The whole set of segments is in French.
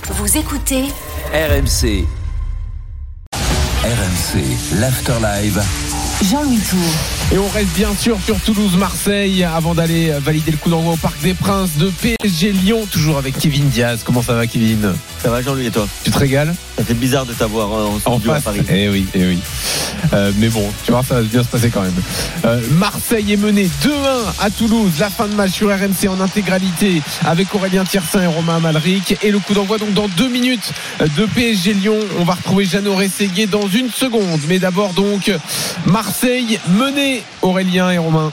Vous écoutez RMC. RMC, l'After Live. Jean-Louis Tour. Et on reste bien sûr sur Toulouse-Marseille avant d'aller valider le coup d'envoi au Parc des Princes de PSG Lyon, toujours avec Kevin Diaz. Comment ça va, Kevin ? Ça va, Jean-Louis, et toi ? Tu te régales ? Ça fait bizarre de t'avoir en studio à Paris. Eh oui. Mais bon, tu vois, ça va bien se passer quand même. Marseille est mené 2-1 à Toulouse. La fin de match sur RMC en intégralité avec Aurélien Tiersin et Romain Amalric. Et le coup d'envoi donc dans 2 minutes de PSG Lyon. On va retrouver Jeannot Rességuier dans une seconde. Mais d'abord donc Marseille mené, Aurélien et Romain.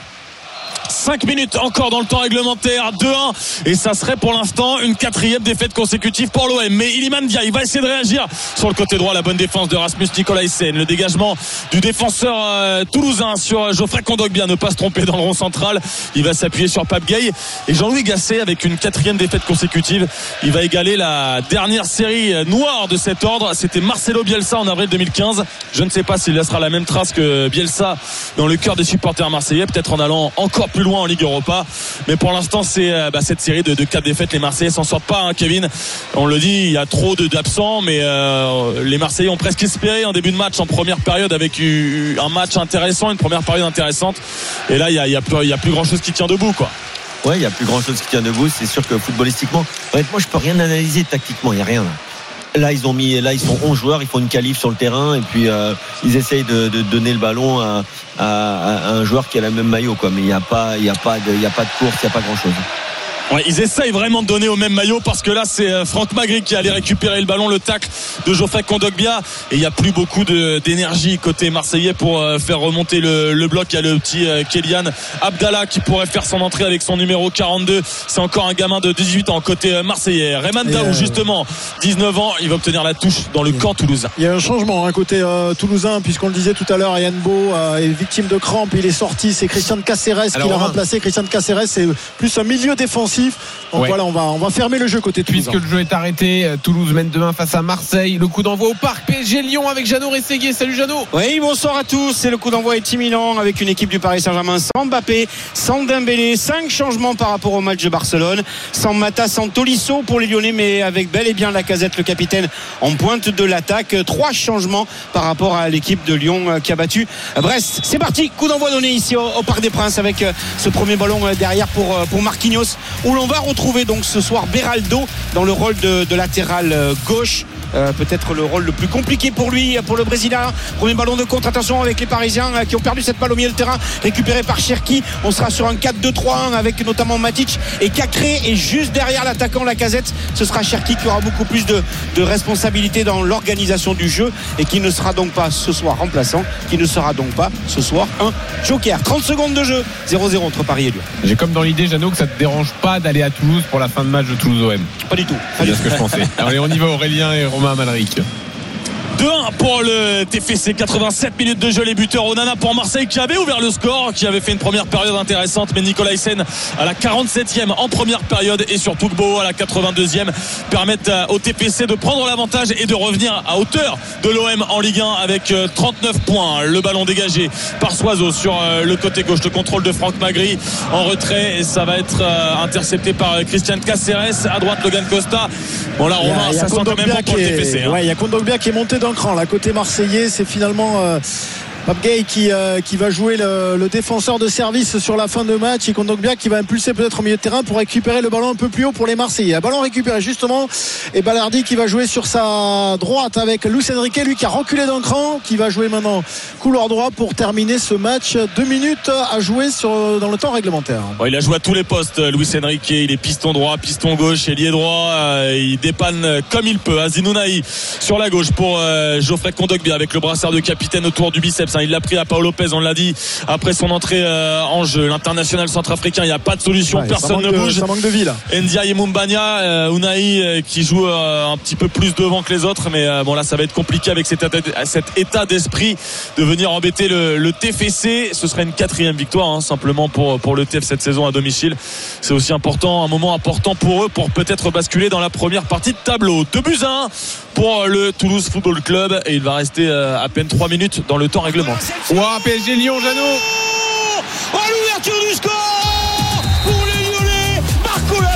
5 minutes encore dans le temps réglementaire, 2-1, et ça serait pour l'instant une 4e défaite consécutive pour l'OM. Mais Iliman Ndiaye va essayer de réagir sur le côté droit. La bonne défense de Rasmus Nikolaisen, le dégagement du défenseur toulousain sur Geoffrey Kondogbia, ne pas se tromper dans le rond central. Il va s'appuyer sur Pape Gueye, et Jean-Louis Gasset avec une 4e défaite consécutive. Il va égaler la dernière série noire de cet ordre. C'était Marcelo Bielsa en avril 2015. Je ne sais pas s'il laissera la même trace que Bielsa dans le cœur des supporters marseillais, peut-être en allant encore plus loin en Ligue Europa, mais pour l'instant c'est cette série de 4 défaites. Les Marseillais s'en sortent pas, hein, Kevin, on le dit, il y a trop d'absents, mais les Marseillais ont presque espéré en début de match en première période avec un match intéressant, une première période intéressante, et là il y a plus grand chose qui tient debout, quoi. Ouais, il y a plus grand chose qui tient debout. C'est sûr que footballistiquement, honnêtement, je peux rien analyser tactiquement, il y a rien là. Là ils sont 11 joueurs, ils font une qualif sur le terrain, et puis ils essayent de donner le ballon à un joueur qui a le même maillot, quoi. Mais il y a pas de course, il y a pas grand chose. Ouais, ils essayent vraiment de donner au même maillot, parce que là c'est Franck Magri qui allait récupérer le ballon, le tacle de Geoffrey Kondogbia, et il n'y a plus beaucoup d'énergie côté marseillais pour faire remonter le bloc. Il y a le petit Kélian Abdallah qui pourrait faire son entrée avec son numéro 42. C'est encore un gamin de 18 ans côté marseillais. Rayman Daou, justement 19 ans, il va obtenir la touche dans le camp toulousain. Il y a un changement côté toulousain, puisqu'on le disait tout à l'heure, Yann Beau est victime de crampes, il est sorti, c'est Christian Caceres qui l'a remplacé. Christian Caceres, c'est plus un milieu défensif. Donc voilà, on va fermer le jeu côté Toulouse. Puisque le jeu est arrêté, Toulouse mène 2-1 face à Marseille. Le coup d'envoi au Parc PSG Lyon avec Jeannot Rességuier. Salut Jeannot. Oui, bonsoir à tous. C'est le coup d'envoi est imminent avec une équipe du Paris Saint-Germain sans Mbappé, sans Dembélé. 5 changements par rapport au match de Barcelone. Sans Mata, sans Tolisso pour les Lyonnais, mais avec bel et bien Lacazette, le capitaine, en pointe de l'attaque. 3 changements par rapport à l'équipe de Lyon qui a battu Brest. C'est parti, coup d'envoi donné ici au Parc des Princes avec ce premier ballon derrière pour Marquinhos, où l'on va retrouver donc ce soir Beraldo dans le rôle de latéral gauche. Peut-être le rôle le plus compliqué pour lui, pour le Brésilien. Premier ballon de contre, attention avec les Parisiens qui ont perdu cette balle au milieu de terrain, récupérée par Cherki. On sera sur un 4-2-3-1 avec notamment Matic et Cacré, et juste derrière l'attaquant Lacazette, ce sera Cherki qui aura beaucoup plus de responsabilité dans l'organisation du jeu, et qui ne sera donc pas ce soir remplaçant, qui ne sera donc pas ce soir un joker. 30 secondes de jeu, 0-0 entre Paris et Lyon. J'ai comme dans l'idée, Jeannot, que ça te dérange pas d'aller à Toulouse pour la fin de match de Toulouse-OM. Pas du tout. C'est bien ce que je pensais. Allez, on y va, Aurélien et Romain Amalric. 2-1 pour le TFC, 87 minutes de jeu. Les buteurs, Onana pour Marseille qui avait ouvert le score, qui avait fait une première période intéressante, mais Nikolaisen à la 47e en première période, et surtout Gbo à la 82e permettent au TFC de prendre l'avantage et de revenir à hauteur de l'OM en Ligue 1 avec 39 points. Le ballon dégagé par Soiseau sur le côté gauche, le contrôle de Franck Magri en retrait, et ça va être intercepté par Christian Caceres. À droite, Logan Costa. Bon là, Romain, ça sent quand même bon pour le TFC. Il y a Kondogbia qui est monté d'un cran là côté marseillais. C'est finalement Pape Gueye qui va jouer le défenseur de service sur la fin de match, et Kondogbia qui va impulser peut-être au milieu de terrain pour récupérer le ballon un peu plus haut pour les Marseillais. Un ballon récupéré justement, et Balardi qui va jouer sur sa droite avec Luis Enrique, lui qui a reculé d'un cran, qui va jouer maintenant couloir droit pour terminer ce match. 2 minutes à jouer dans le temps réglementaire. Bon, il a joué à tous les postes, Luis Enrique. Il est piston droit, piston gauche, ailier droit. Il dépanne comme il peut. Azinounaï sur la gauche pour Geoffrey Kondogbia avec le brassard de capitaine autour du biceps. Il l'a pris à Paolo Lopez, on l'a dit, après son entrée en jeu. L'international centrafricain, il n'y a pas de solution, personne ne bouge. Ça manque de vie là. Ndiaye et Moumbagna, Unai qui joue un petit peu plus devant que les autres, mais bon là ça va être compliqué avec cet état d'esprit de venir embêter le TFC. Ce serait une 4e victoire simplement pour le TF cette saison à domicile. C'est aussi important, un moment important pour eux, pour peut-être basculer dans la première partie de tableau. 2-1 pour le Toulouse Football Club, et il va rester à peine 3 minutes dans le temps réglementaire. Ouah, PSG Lyon, Jeannot. Oh, l'ouverture du score pour les Lyonnais. Barcola sur le côté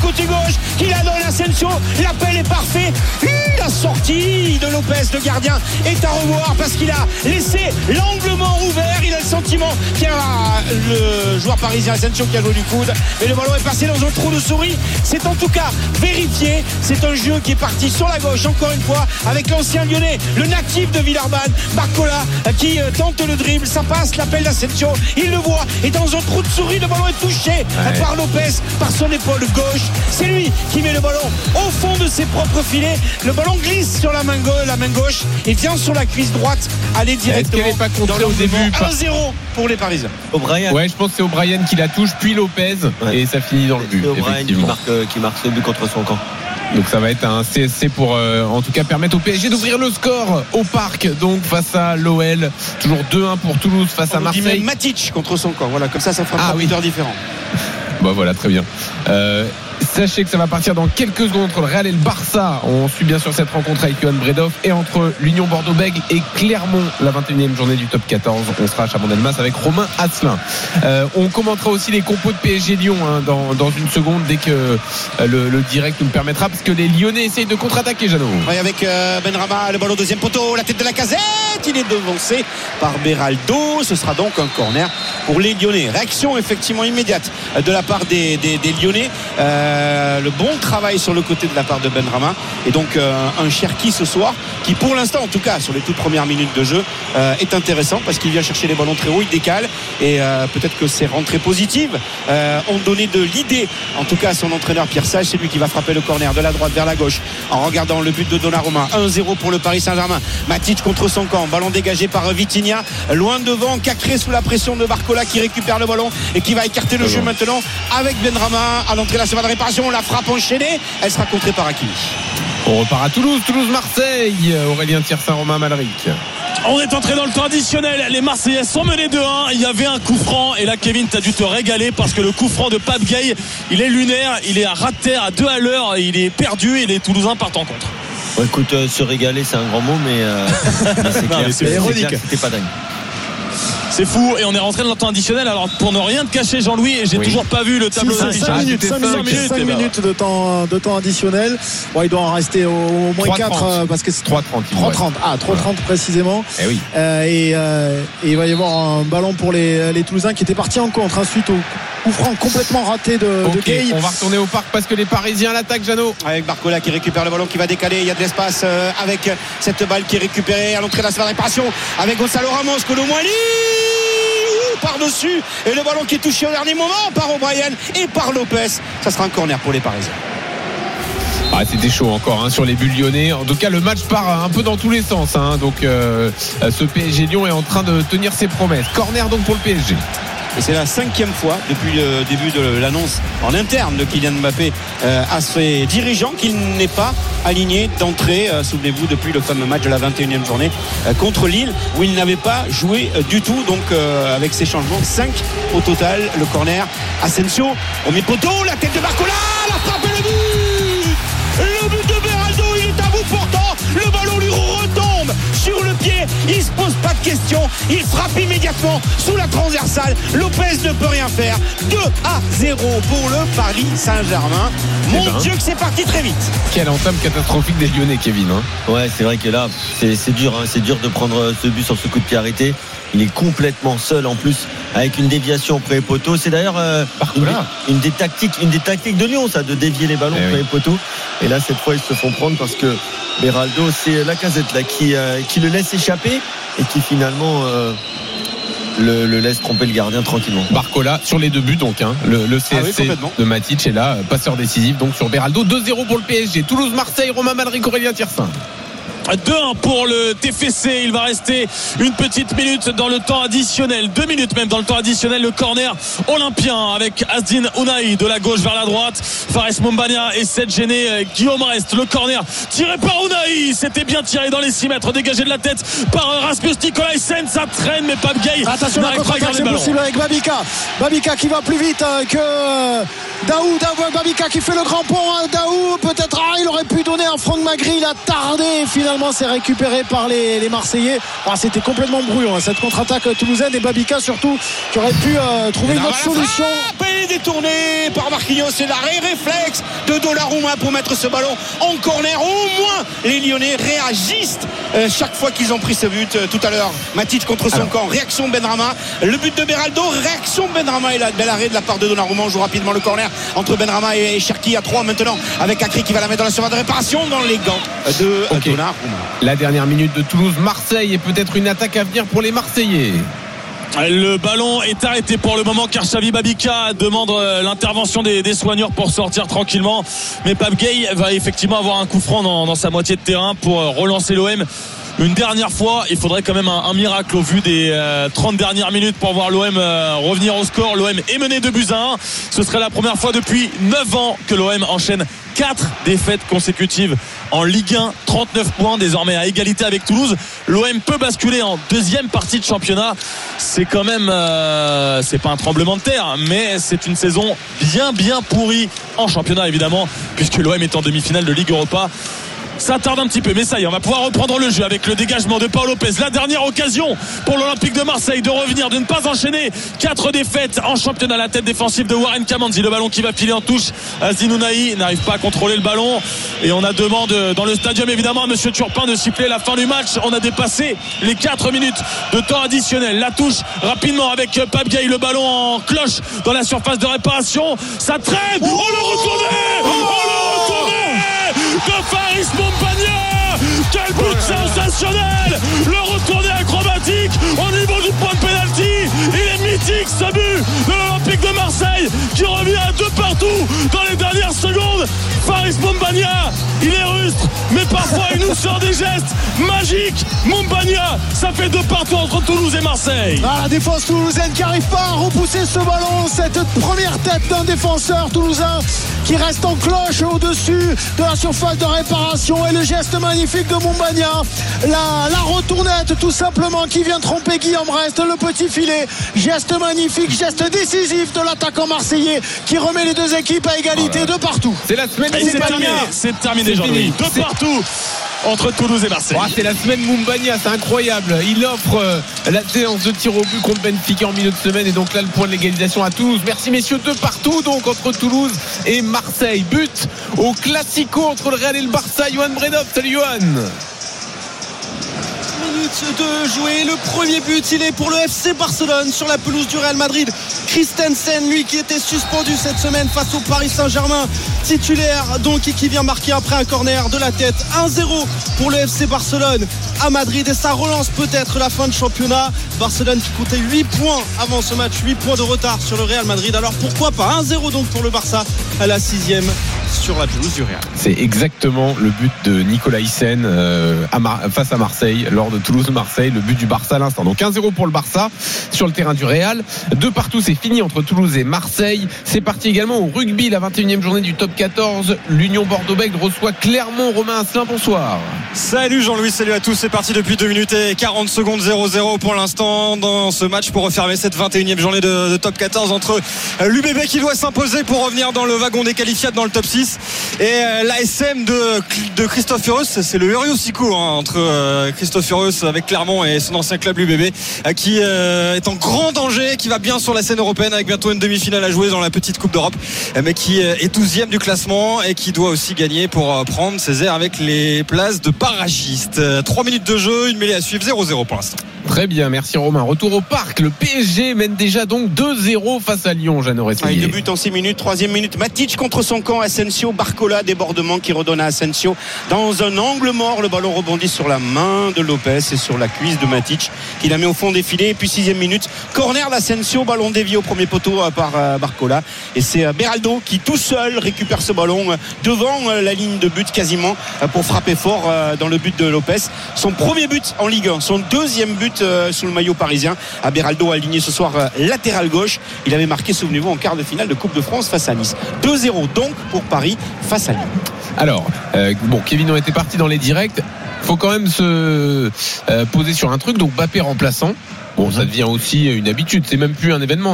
côté gauche, qui la donne à Asensio. L'appel est parfait. La sortie de Lopez, le gardien, est à revoir parce qu'il a laissé l'angle mort ouvert. Il a le sentiment qu'il y a le joueur parisien Asensio qui a joué du coude. Et le ballon est passé dans un trou de souris. C'est en tout cas vérifié. C'est un jeu qui est parti sur la gauche, encore une fois, avec l'ancien lyonnais, le natif de Villeurbanne, Barcola, qui tente le dribble. Ça passe, l'appel d'Asensio. Il le voit. Et dans un trou de souris, le ballon est touché par Lopez, par son épaule gauche. C'est lui qui met le ballon au fond de ses propres filets. Le ballon glisse sur la main gauche et vient sur la cuisse droite, aller directement. Est-ce qu'elle n'est pas contrée dans au début 1-0 pour les Parisiens. O'Brien. Ouais, je pense que c'est O'Brien qui la touche, puis Lopez, et ça finit dans le but. C'est O'Brien qui marque ce but contre son camp. Donc ça va être un CSC pour en tout cas permettre au PSG d'ouvrir le score au Parc, donc face à l'OL. Toujours 2-1 pour Toulouse face à Marseille. Même Matic contre son camp. Voilà, comme ça fera un buteur différent. Bah voilà, très bien. Sachez que ça va partir dans quelques secondes entre le Real et le Barça. On suit bien sûr cette rencontre avec Johan Bredov, et entre l'Union Bordeaux-Bègles et Clermont, la 21e journée du top 14. On sera à Chabandelmas avec Romain Asselin. On commentera aussi les compos de PSG Lyon dans une seconde, dès que le direct nous le permettra, parce que les Lyonnais essayent de contre-attaquer, Jeannot. Oui, avec Benrahma, le ballon au deuxième poteau, la tête de la casette, il est devancé par Beraldo. Ce sera donc un corner pour les Lyonnais. Réaction effectivement immédiate de la part des Lyonnais. Le bon travail sur le côté de la part de Benrahma, et donc un Cherki ce soir qui, pour l'instant en tout cas sur les toutes premières minutes de jeu, est intéressant parce qu'il vient chercher les ballons très haut, il décale, et peut-être que ces rentrées positives ont donné de l'idée en tout cas à son entraîneur Pierre Sage. C'est lui qui va frapper le corner de la droite vers la gauche en regardant le but de Donnarumma. 1-0 pour le Paris Saint-Germain. Matic contre son camp, ballon dégagé par Vitinha, loin devant, Cacré sous la pression de Barcola qui récupère le ballon et qui va écarter le jeu maintenant avec Benrahma à l'entrée de la surface de réparation. La frappe enchaînée, elle sera contrée par Hakimi. On repart à Toulouse-Marseille. Aurélien Thiersin, Romain Malric. On est entré dans le temps additionnel. Les Marseillais sont menés 2-1. Il y avait un coup franc, et là Kevin, t'as dû te régaler parce que le coup franc de Pape Gueye, il est lunaire, il est à ras de terre à 2 à l'heure, il est perdu et les Toulousains partent en contre. Bon, écoute, se régaler c'est un grand mot, mais c'est clair, c'est ironique. c'était pas dingue. C'est fou, et on est rentré dans le temps additionnel. Alors pour ne rien te cacher, Jean-Louis, et j'ai toujours pas vu le tableau d'affichage. 5 minutes de temps additionnel. Bon, il doit en rester au moins 4 parce que c'est 3-30. 3-30. Ah, 3-30 précisément. Eh oui. Et il va y avoir un ballon pour les Toulousains qui étaient partis en contre suite au coup franc complètement raté de Gueye. On va retourner au Parc parce que les Parisiens l'attaquent, Jeannot. Avec Barcola qui récupère le ballon, qui va décaler. Il y a de l'espace avec cette balle qui est récupérée à l'entrée de la surface de réparation avec Gonzalo Ramos, Colomboigny par-dessus, et le ballon qui est touché au dernier moment par O'Brien et par Lopez. Ça sera un corner pour les Parisiens. C'était chaud encore sur les bulles lyonnais. En tout cas, le match part un peu dans tous les sens. Donc ce PSG Lyon est en train de tenir ses promesses. Corner donc pour le PSG. Et c'est la 5e fois depuis le début de l'annonce en interne de Kylian Mbappé à ses dirigeants qu'il n'est pas aligné d'entrée, souvenez-vous, depuis le fameux match de la 21e journée contre Lille, où il n'avait pas joué du tout. Donc avec ces changements, 5 au total. Le corner, Asensio au mi-poteau, la tête de Barcola, la frappe et le but. Le but de Beraldo, il est à bout portant, le ballon lui retombe sur le pied, il se pose pas de questions, il frappe immédiatement sous la transversale. Lopez ne peut rien faire. 2-0 pour le Paris Saint-Germain. Mon Dieu que c'est parti très vite. Quelle entame catastrophique des Lyonnais, Kevin. Ouais, c'est vrai que là c'est dur, c'est dur de prendre ce but sur ce coup de pied arrêté. Il est complètement seul en plus, avec une déviation près les poteaux. C'est d'ailleurs une des tactiques de Lyon, ça, de dévier les ballons près les poteaux. Et là cette fois ils se font prendre parce que Beraldo, c'est Lacazette là qui le laisse échapper et qui finalement le laisse tromper le gardien tranquillement. Barcola sur les 2 buts donc le CSC de Matic est là, passeur décisif donc sur Beraldo. 2-0 pour le PSG. Toulouse-Marseille, Romain Malric, Aurélien Thiersin. 2-1 pour le TFC. Il va rester une petite minute dans le temps additionnel, 2 minutes même dans le temps additionnel. Le corner olympien avec Asdin Ounahi de la gauche vers la droite, Fares Mombania et cette gêné Guillaume Rest. Le corner tiré par Ounahi, c'était bien tiré dans les 6 mètres, dégagé de la tête par Rasmus Nicolaisen. Ça traîne, mais Pape Gueye attention, la contre-attaque c'est possible avec Babika qui va plus vite que Babika qui fait le grand pont. Daou, peut-être, il aurait pu donner un Franck Magri, il a tardé et finalement c'est récupéré par les Marseillais. C'était complètement brouillon cette contre-attaque toulousaine, et Babika surtout qui aurait pu trouver une autre solution. Détourné par Marquinhos, c'est l'arrêt réflexe de Donnarumma pour mettre ce ballon en corner. Au moins les Lyonnais réagissent chaque fois qu'ils ont pris ce but. Tout à l'heure Matic contre son camp, réaction Benrahma, le but de Beraldo, réaction Benrahma, et là bel arrêt de la part de Donnarumma. On joue rapidement le corner entre Benrahma et Cherki à 3 maintenant, avec Akri qui va la mettre dans la surface de réparation dans les gants de Donnarumma. La dernière minute de Toulouse-Marseille, et peut-être une attaque à venir pour les Marseillais. Le ballon est arrêté pour le moment car Xavi Babika demande l'intervention des soigneurs pour sortir tranquillement, mais Pape Gueye va effectivement avoir un coup franc dans sa moitié de terrain pour relancer l'OM une dernière fois. Il faudrait quand même un miracle au vu des 30 dernières minutes pour voir l'OM revenir au score. L'OM est mené 2-1. Ce serait la première fois depuis 9 ans que l'OM enchaîne 4 défaites consécutives en Ligue 1, 39 points désormais à égalité avec Toulouse. L'OM peut basculer en deuxième partie de championnat. C'est quand même c'est pas un tremblement de terre, mais c'est une saison bien pourrie en championnat évidemment, puisque l'OM est en demi-finale de Ligue Europa. Ça tarde un petit peu, mais ça y est, on va pouvoir reprendre le jeu avec le dégagement de Paul Lopez. La dernière occasion pour l'Olympique de Marseille de revenir, de ne pas enchaîner 4 défaites en championnat. La tête défensive de Warren Kamanzi, le ballon qui va filer en touche. Azinounaï n'arrive pas à contrôler le ballon, et on a demande dans le stadium évidemment à monsieur Turpin de siffler la fin du match. On a dépassé les 4 minutes de temps additionnel. La touche rapidement avec Pape Gueye, le ballon en cloche dans la surface de réparation. Ça traîne, le retourné de Faris Mombagna. Quel but sensationnel, le retourné acrobatique au niveau du point de pénalty. Il est mythique ce but de l'Olympique de Marseille qui revient à 2 partout dans les dernières secondes. Faris Mombagna, il est rustre, mais parfois il nous sort des gestes magiques. Mombagna, ça fait 2 partout entre Toulouse et Marseille. La défense toulousaine qui n'arrive pas à repousser ce ballon. Cette première tête d'un défenseur toulousain qui reste en cloche au-dessus de la surface de réparation, et le geste magnifique de Mombagna, la retournette tout simplement qui vient tromper Guillaume Rest, le petit filet. Geste magnifique, geste décisif de l'attaquant marseillais qui remet les deux équipes à égalité de partout. C'est la semaine c'est terminé Jean-Louis. De partout entre Toulouse et Marseille. C'est la semaine Mombagna, c'est incroyable. Il offre la séance de tir au but contre Benfica en milieu de semaine, et donc là le point de l'égalisation à Toulouse. Merci messieurs, 2 partout donc entre Toulouse et Marseille. But au Classico entre le Real et le Barça. Johan Bredov, salut Johan. De jouer, le premier but il est pour le FC Barcelone sur la pelouse du Real Madrid. Christensen, lui qui était suspendu cette semaine face au Paris Saint-Germain, titulaire donc, et qui vient marquer après un corner de la tête. 1-0 pour le FC Barcelone à Madrid, et ça relance peut-être la fin de championnat. Barcelone qui comptait 8 points avant ce match, 8 points de retard sur le Real Madrid. Alors pourquoi pas 1-0 donc pour le Barça à la 6e sur la pelouse du Real. C'est exactement le but de Nicolas Hyssen face à Marseille lors de Toulouse-Marseille, le but du Barça à l'instant. Donc 1-0 pour le Barça sur le terrain du Real. 2 partout, c'est fini entre Toulouse et Marseille. C'est parti également au rugby, la 21e journée du top 14. L'Union Bordeaux-Bègles reçoit Clermont. Romain Asselin, bonsoir. Salut Jean-Louis, salut à tous. C'est parti depuis 2 minutes et 40 secondes, 0-0 pour l'instant dans ce match pour refermer cette 21e journée de top 14 entre l'UBB qui doit s'imposer pour revenir dans le wagon des qualifiés dans le top 6 et l'ASM de Christophe Furios. C'est le Uriosico entre Christophe Furios avec Clermont et son ancien club l'UBB qui est en grand danger, qui va bien sur la scène européenne avec bientôt une demi-finale à jouer dans la petite Coupe d'Europe, mais qui est 12e du classement et qui doit aussi gagner pour prendre ses airs avec les places de barragistes. 3 minutes de jeu, une mêlée à suivre, 0-0 pour l'instant. Très bien, merci Romain. Retour au parc, le PSG mène déjà donc 2-0 face à Lyon, Jeannot Rességuier. 2 buts en 6 minutes, 3e minute, Matic contre son camp, Asensio, Barcola, débordement qui redonne à Asensio dans un angle mort, le ballon rebondit sur la main de Lopez et sur la cuisse de Matic qui la met au fond des filets, et puis 6e minute, corner d'Asensio, ballon dévié au premier poteau par Barcola, et c'est Beraldo qui tout seul récupère ce ballon devant la ligne de but quasiment pour frapper fort dans le but de Lopez, son premier but en Ligue 1, son 2e but sous le maillot parisien. À Beraldo aligné ce soir latéral gauche, il avait marqué, souvenez-vous, en quart de finale de Coupe de France face à Nice. 2-0 donc pour Paris face à Lyon. Alors Kevin était parti dans les directs. Faut quand même se poser sur un truc. Donc Mbappé remplaçant, ça devient aussi une habitude, c'est même plus un événement, non?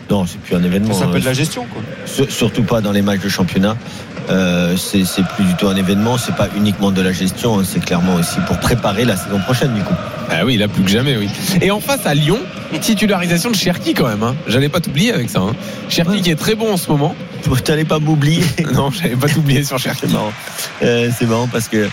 Non, c'est plus un événement. Ça s'appelle la gestion, quoi. Surtout pas dans les matchs de championnat. C'est plus du tout un événement. C'est pas uniquement de la gestion. C'est clairement aussi pour préparer la saison prochaine, du coup. Ah oui, là plus que jamais, oui. Et en face à Lyon, titularisation de Cherki quand même. Hein. J'allais pas t'oublier avec ça. Hein. Cherki qui est très bon en ce moment. T'allais pas m'oublier. Non, j'allais pas t'oublier sur Cherki. C'est marrant parce que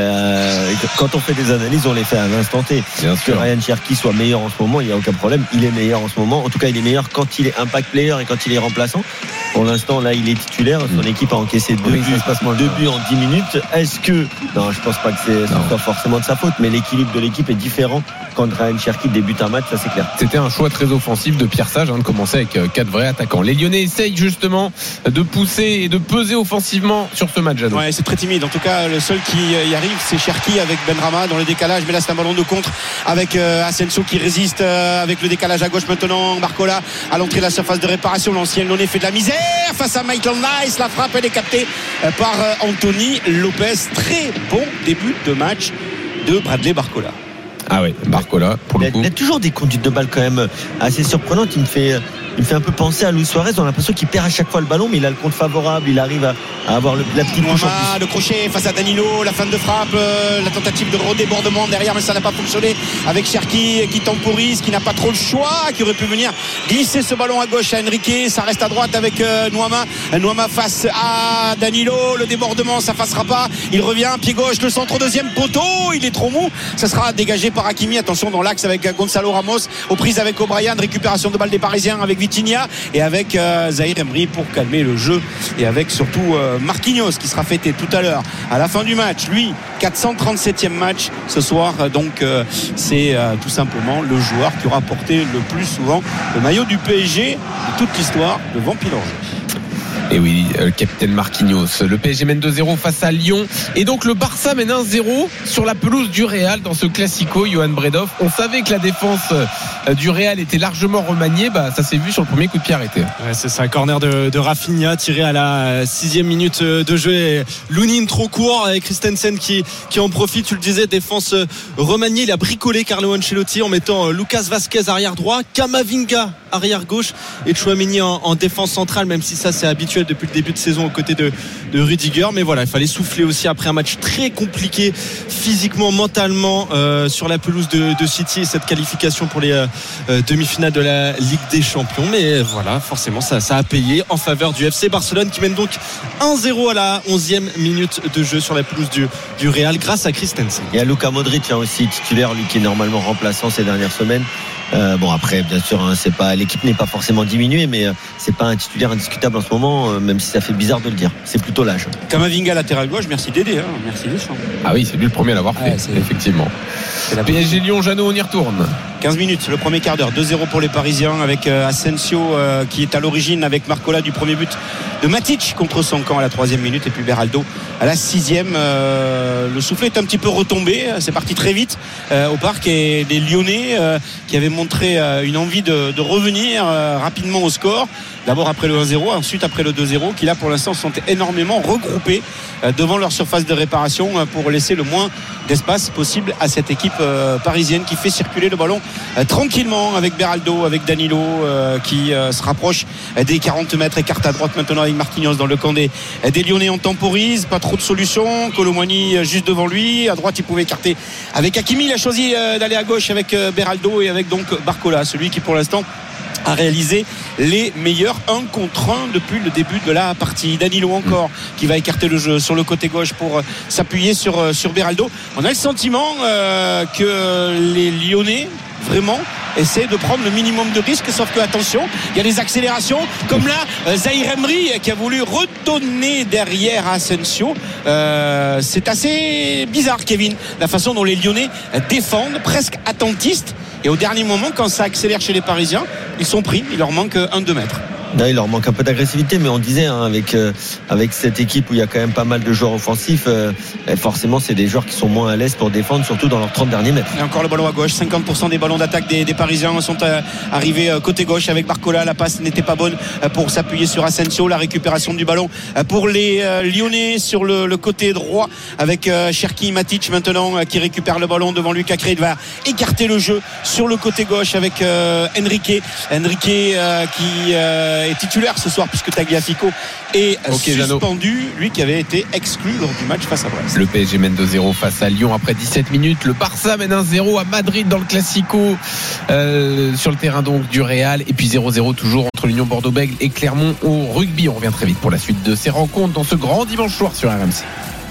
quand on fait des analyses, on les fait à l'instant T. Que Ryan Cherki soit meilleur en ce moment, il n'y a aucun problème. Il est meilleur en ce moment. En tout cas, il est meilleur quand il est impact player et quand il est remplaçant. Pour l'instant, là, il est titulaire. Son équipe a encaissé deux buts en 10 minutes. Est-ce que... Non, je pense pas que ce soit forcément de sa faute, mais l'équilibre de l'équipe est différent quand Ryan Cherki débute un match, ça c'est clair. C'était un choix très offensif de Pierre Sage, de commencer avec 4 vrais attaquants. Les Lyonnais essayent justement de pousser et de peser offensivement sur ce match. Ouais, c'est très timide. En tout cas, le seul qui y arrive, c'est Cherki avec Benrahma dans le décalage. Mais là, c'est un ballon de contre avec Asensio qui résiste avec le décalage à gauche maintenant. Barcola à l'entrée de la surface de réparation. L'ancien Lyonnais fait de la misère face à Michael Nice. La frappe, elle est captée par Anthony Lopez. Très bon début de match de Bradley Barcola. Ah oui, Barcola, pour le coup. Il a toujours des conduites de balle quand même assez surprenantes. Il me fait un peu penser à Luis Suarez. On a l'impression qu'il perd à chaque fois le ballon, mais il a le compte favorable. Il arrive à avoir la petite touche en plus. Le crochet face à Danilo, la fin de frappe, la tentative de redébordement derrière, mais ça n'a pas fonctionné avec Cherki qui temporise, qui n'a pas trop le choix, qui aurait pu venir glisser ce ballon à gauche à Enrique. Ça reste à droite avec Nuama face à Danilo. Le débordement, ça passera pas. Il revient, pied gauche, le centre, deuxième poteau. Il est trop mou. Ça sera dégagé par Hakimi. Attention dans l'axe avec Gonzalo Ramos, aux prises avec O'Brien, récupération de balle des Parisiens avec Vitinha et avec Zahir Emery pour calmer le jeu, et avec surtout Marquinhos qui sera fêté tout à l'heure à la fin du match. Lui, 437e match ce soir, donc c'est tout simplement le joueur qui aura porté le plus souvent le maillot du PSG de toute l'histoire devant Pilorget. Et oui, le capitaine Marquinhos. Le PSG mène 2-0 face à Lyon. Et donc le Barça mène 1-0 sur la pelouse du Real dans ce classico, Johan Bredov. On savait que la défense du Real était largement remaniée. Ça s'est vu sur le premier coup de pied arrêté. Ouais, c'est ça, corner de Rafinha tiré à la 6e minute de jeu. Et Lounine trop court avec Christensen qui en profite. Tu le disais, défense remaniée. Il a bricolé Carlo Ancelotti en mettant Lucas Vazquez arrière droit, Camavinga arrière gauche et Tchouaméni en défense centrale, même si ça c'est habituel depuis le début de saison aux côtés de Rudiger. Mais voilà, il fallait souffler aussi après un match très compliqué physiquement, mentalement sur la pelouse de City, et cette qualification pour les demi-finales de la Ligue des Champions. Mais voilà, forcément ça a payé en faveur du FC Barcelone qui mène donc 1-0 à la 11e minute de jeu sur la pelouse du Real grâce à Christensen. Il y a Luka Modric aussi titulaire, lui qui est normalement remplaçant ces dernières semaines. Après bien sûr l'équipe n'est pas forcément diminuée, mais c'est pas un titulaire indiscutable en ce moment, même si ça fait bizarre de le dire, c'est plutôt l'âge. Camavinga latéral gauche, merci Dédé, merci Deschamps. Ah oui, c'est lui le premier à l'avoir fait, effectivement. PSG Lyon, Jeannot, on y retourne. 15 minutes, le premier quart d'heure, 2-0 pour les Parisiens avec Asensio qui est à l'origine avec Barcola du premier but de Matic contre son camp à la 3e minute, et puis Beraldo à la 6e. Le soufflet est un petit peu retombé, c'est parti très vite au parc, et les Lyonnais qui avaient montré une envie de revenir rapidement au score, d'abord après le 1-0, ensuite après le 2-0, qui là pour l'instant sont énormément regroupés devant leur surface de réparation pour laisser le moins d'espace possible à cette équipe parisienne qui fait circuler le ballon tranquillement avec Beraldo, avec Danilo qui se rapproche des 40 mètres, écarte à droite maintenant avec Marquinhos dans le camp des Lyonnais. On temporise, pas trop de solutions. Colomwani juste devant lui, à droite il pouvait écarter avec Hakimi, il a choisi d'aller à gauche avec Beraldo et avec donc Barcola, celui qui pour l'instant a réalisé les meilleurs 1 contre 1 depuis le début de la partie. Danilo encore qui va écarter le jeu sur le côté gauche pour s'appuyer sur Beraldo. On a le sentiment que les Lyonnais vraiment essaie de prendre le minimum de risques, sauf que attention, il y a des accélérations comme là Zahir Emery qui a voulu redonner derrière Asensio. C'est assez bizarre, Kevin, la façon dont les Lyonnais défendent, presque attentistes, et au dernier moment quand ça accélère chez les Parisiens, ils sont pris, il leur manque 1-2 mètres. Là, il leur manque un peu d'agressivité, mais on disait avec cette équipe où il y a quand même pas mal de joueurs offensifs, forcément c'est des joueurs qui sont moins à l'aise pour défendre, surtout dans leurs 30 derniers mètres. Et encore le ballon à gauche, 50% des ballons d'attaque des Parisiens sont arrivés côté gauche avec Barcola. La passe n'était pas bonne pour s'appuyer sur Asensio. La récupération du ballon pour les Lyonnais sur le côté droit avec Cherki Matic maintenant qui récupère le ballon devant Lucas Craig. Il va écarter le jeu sur le côté gauche avec Enrique qui est titulaire ce soir puisque Tagliafico est suspendu, lui qui avait été exclu lors du match face à Brest. Le PSG mène 2-0 face à Lyon après 17 minutes. Le Barça mène 1-0 à Madrid dans le Classico sur le terrain donc du Real. Et puis 0-0 toujours entre l'Union Bordeaux-Bègles et Clermont au rugby. On revient très vite pour la suite de ces rencontres dans ce grand dimanche soir sur RMC.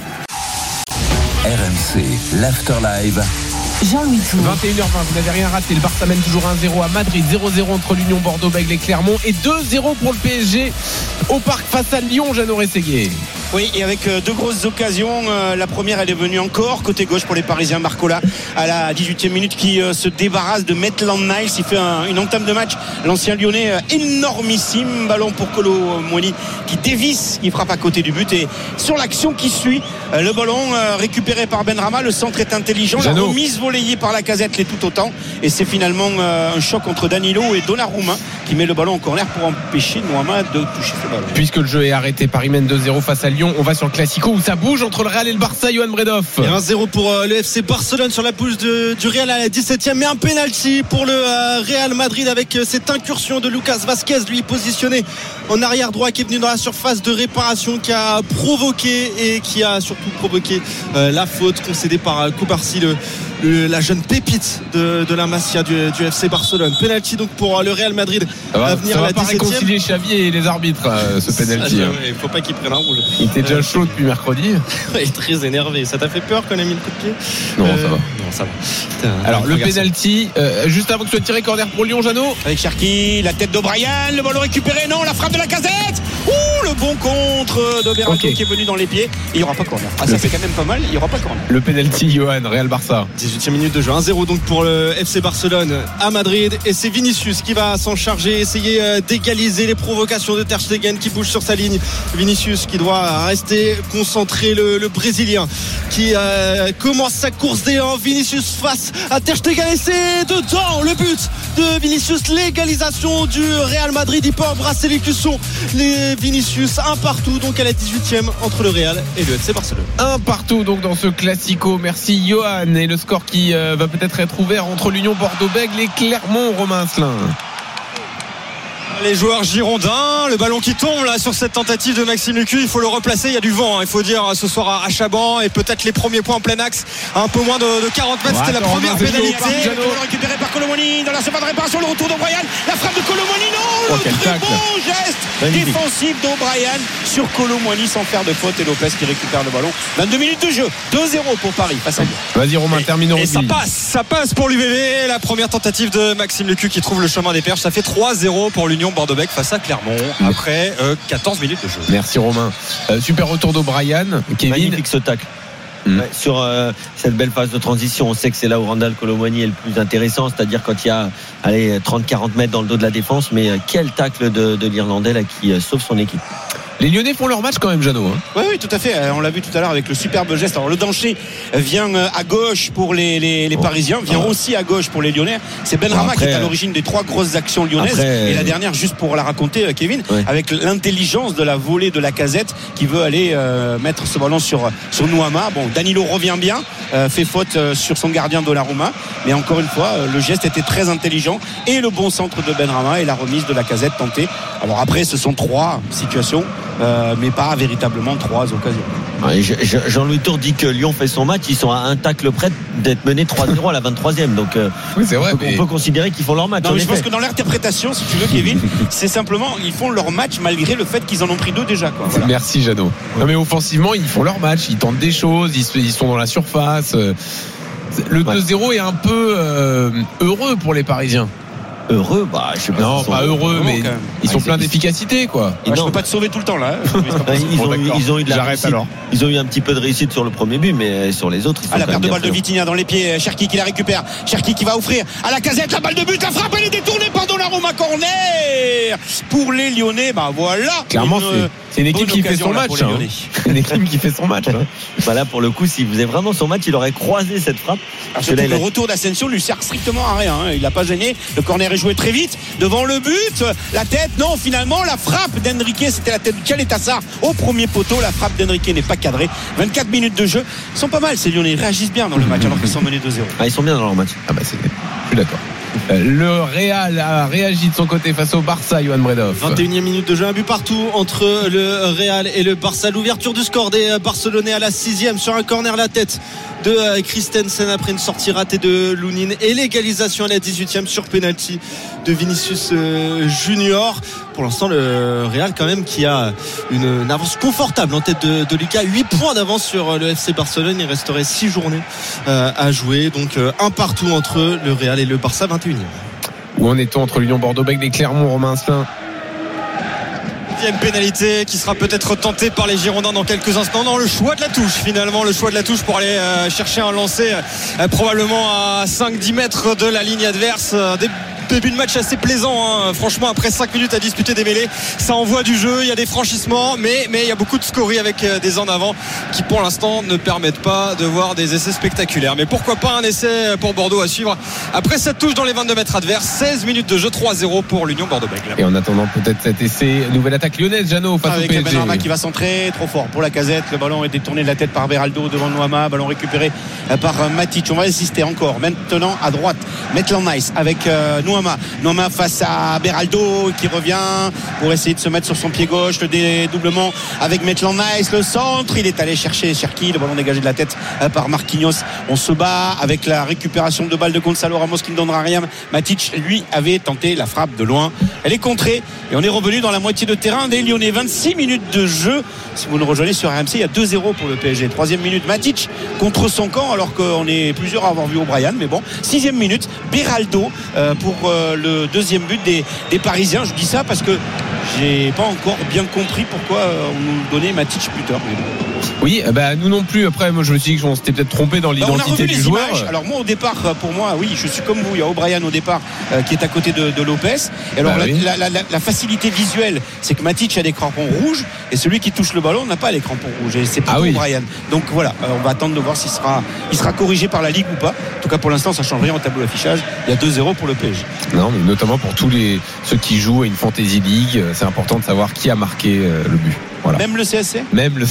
RMC, l'After Live. Jean-Louis Tour. 21h20, vous n'avez rien raté. Le Barça mène toujours 1-0 à Madrid, 0-0 entre l'Union Bordeaux-Bègles et Clermont et 2-0 pour le PSG au Parc face à Lyon, Jeannot Rességuier. Oui, et avec deux grosses occasions. La première, elle est venue encore côté gauche pour les Parisiens. Barcola à la 18e minute qui se débarrasse de Maitland-Niles. Il fait une entame de match. L'ancien Lyonnais énormissime. Ballon pour Kolo Muani qui dévisse, qui frappe à côté du but. Et sur l'action qui suit, le ballon récupéré par Benrahma. Le centre est intelligent. La remise volleyée par Lacazette l'est tout autant. Et c'est finalement un choc entre Danilo et Donnarumma qui met le ballon en corner pour empêcher Noama de toucher ce ballon. Puisque le jeu est arrêté, Paris mène 2-0 face à Lyon. On va sur le Classico où ça bouge entre le Real et le Barça. Johan Bredoff. 1-0 pour le FC Barcelone sur la pelouse du Real à la 17e, mais un penalty pour le Real Madrid avec cette incursion de Lucas Vazquez, lui positionné en arrière droit, qui est venu dans la surface de réparation, qui a provoqué et qui a surtout provoqué la faute concédée par Cubarsí, la jeune pépite de la Masia du FC Barcelone. Penalty donc pour le Real Madrid à venir à la 17e. Ça va pas réconcilier Xavi et les arbitres, ce penalty. Il faut pas qu'il prenne un rouge. Il était déjà chaud depuis mercredi. Il est très énervé. Ça t'a fait peur quand on a mis le coup de pied? Non, ça va. Non, ça va. Alors le penalty, juste avant que ce soit tiré, corner pour Lyon, Jeannot. Avec Cherki, la tête d'O'Brien, le ballon récupéré, non, la frappe de Lacazette. Le bon contre de Berrato qui est venu dans les pieds. Il n'y aura pas corner. Ça fait quand même pas mal. Il n'y aura pas corner. Le penalty, Johan, Real Barça. 18e minute de jeu, 1-0 donc pour le FC Barcelone à Madrid, et c'est Vinicius qui va s'en charger, essayer d'égaliser les provocations de Ter Stegen qui bouge sur sa ligne. Vinicius qui doit rester concentré, le Brésilien qui commence sa course D1. Vinicius face à Ter Stegen et c'est dedans le but de Vinicius, l'égalisation du Real Madrid. Il peut embrasser les cuissons, les Vinicius, un partout donc à la 18e entre le Real et le FC Barcelone. Un partout donc dans ce Classico. Merci Johan. Et le score qui va peut-être être ouvert entre l'Union Bordeaux-Bègles et Clermont, Romain Asselin. Les joueurs girondins, le ballon qui tombe là sur cette tentative de Maxime Lucu, il faut le replacer, il y a du vent, il faut dire, ce soir à Chaban, et peut-être les premiers points en plein axe, un peu moins de 40 mètres. C'était la première pénalité. Récupéré par Colomoni dans la surface de réparation, le retour d'O'Brien, la frappe de Colomoni, non, le très bon geste défensif d'O'Brien sur Colomoni sans faire de faute, et Lopez qui récupère le ballon. 22 minutes de jeu, 2-0 pour Paris face à Lyon. Vas-y Romain, termine au rugby. Et ça passe pour l'UBB, la première tentative de Maxime Lucu qui trouve le chemin des perches. Ça fait 3-0 pour l'Union Bordeaux-Bègles face à Clermont après 14 minutes de jeu. Merci Romain. Super retour d'O'Brien. Kevin. Magnifique ce tacle. Ouais, sur cette belle phase de transition, on sait que c'est là où Randal Colomoni est le plus intéressant, c'est-à-dire quand il y a 30-40 mètres dans le dos de la défense, mais quel tacle de l'Irlandais là, qui sauve son équipe. Les Lyonnais font leur match quand même, Jeannot. Oui, tout à fait. On l'a vu tout à l'heure avec le superbe geste. Alors le Dancher vient à gauche pour les Parisiens, vient aussi à gauche pour les Lyonnais. C'est Benrahma qui est à l'origine des 3 grosses actions lyonnaises. Et la dernière, juste pour la raconter, Kevin, avec l'intelligence de la volée de Lacazette qui veut aller mettre ce ballon sur Noama. Bon, Danilo revient bien, fait faute sur son gardien Donnarumma, mais encore une fois, le geste était très intelligent, et le bon centre de Benrahma et la remise de Lacazette tentée. Alors après, ce sont 3 situations, mais pas véritablement 3 occasions. Jean-Louis Tour dit que Lyon fait son match, ils sont à un tacle près d'être menés 3-0 à la 23e, donc oui, c'est vrai, on peut considérer qu'ils font leur match. Non, mais je pense que dans l'interprétation, si tu veux, Kevin, c'est simplement ils font leur match malgré le fait qu'ils en ont pris 2 déjà, quoi. Voilà. Merci Jeannot. Non, mais offensivement, ils font leur match, ils tentent des choses, ils sont dans la surface. Le 2-0 est un peu heureux pour les Parisiens. Heureux, je sais pas. Non, pas heureux, mais ils sont pleins d'efficacité, quoi. Je peux pas te sauver tout le temps là. Ils ont eu de la J'arrête réussite. alors. Ils ont eu un petit peu de réussite sur le premier but, mais sur les autres, ils sont La quand perte même de balle bien de Vitinha dans les pieds. Cherki qui la récupère. Cherki qui va offrir à la casette. La balle de but. La frappe, elle est détournée par Donnarumma. Corner pour les Lyonnais. Voilà. Clairement, c'est une équipe qui fait son match. Une équipe qui fait son match. Là, pour le coup, s'il faisait vraiment son match, il aurait croisé cette frappe. Surtout le retour d'Asensio lui sert strictement à rien. Il n'a pas gêné. Le corner est joué très vite devant le but. La tête, non, finalement, la frappe d'Enrique, c'était la tête de Caletassar au premier poteau. La frappe d'Enrique n'est pas cadrée. 24 minutes de jeu. Ils sont pas mal, ces Lyonnais. Ils réagissent bien dans le match alors qu'ils sont menés 2-0. Ils sont bien dans leur match. Je suis d'accord. Le Real a réagi de son côté face au Barça, Johan Bredov. 21e minute de jeu, un but partout entre le Real et le Barça. L'ouverture du score des Barcelonais à la 6e sur un corner, la tête de Christensen après une sortie ratée de Lounine, et l'égalisation à la 18e sur penalty de Vinicius Junior. Pour l'instant, le Real quand même qui a une avance confortable en tête de Liga, 8 points d'avance sur le FC Barcelone. Il resterait 6 journées à jouer, donc un partout entre le Real et le Barça, 21e. Où en est-on entre l'Union Bordeaux-Bègles et Clermont, Romain Asselin? Une pénalité qui sera peut-être tentée par les Girondins dans quelques instants. Non, le choix de la touche finalement, le choix de la touche pour aller chercher un lancer probablement à 5-10 mètres de la ligne adverse. Début de match assez plaisant, franchement, après 5 minutes à disputer des mêlées, ça envoie du jeu, il y a des franchissements, mais il y a beaucoup de scories avec des en avant qui pour l'instant ne permettent pas de voir des essais spectaculaires. Mais pourquoi pas un essai pour Bordeaux à suivre après cette touche dans les 22 mètres adverses. 16 minutes de jeu, 3-0 pour l'Union Bordeaux-Bègles. Et en attendant peut-être cet essai, nouvelle attaque lyonnaise, Jeannot, face avec au PSG. Benrahma qui va centrer, trop fort pour la casette. Le ballon est détourné de la tête par Beraldo devant Noama, ballon récupéré par Matic. On va insister encore maintenant à droite, Maitland Nice avec Noama face à Beraldo qui revient pour essayer de se mettre sur son pied gauche. Le dédoublement avec Maitland Nice, le centre, il est allé chercher Cherki, le ballon dégagé de la tête par Marquinhos. On se bat avec la récupération de balle de Gonzalo Ramos qui ne donnera rien. Matic lui avait tenté la frappe de loin, elle est contrée et on est revenu dans la moitié de terrain des Lyonnais. 26 minutes de jeu. Si vous nous rejoignez sur RMC, il y a 2-0 pour le PSG. 3e minute, Matic contre son camp alors qu'on est plusieurs à avoir vu O'Brien, mais bon. 6e minute, Beraldo pour le 2e but des Parisiens. Je dis ça parce que j'ai pas encore bien compris pourquoi on nous donnait Matic buteur. Oui, nous non plus. Après, moi, je me suis dit qu'on s'était peut-être trompé dans l'identité du joueur. Images. Alors moi, au départ, pour moi, oui, je suis comme vous. Il y a O'Brien au départ qui est à côté de Lopez. Et alors la facilité visuelle, c'est que Matic a des crampons rouges et celui qui touche le ballon n'a pas les crampons rouges. Et c'est plutôt O'Brien. Donc voilà, on va attendre de voir s'il sera corrigé par la Ligue ou pas. En tout cas, pour l'instant, ça change rien au tableau d'affichage. Il y a 2-0 pour le PSG. Non, mais notamment pour tous ceux qui jouent à une Fantasy League, c'est important de savoir qui a marqué le but. Voilà. Même le CSC.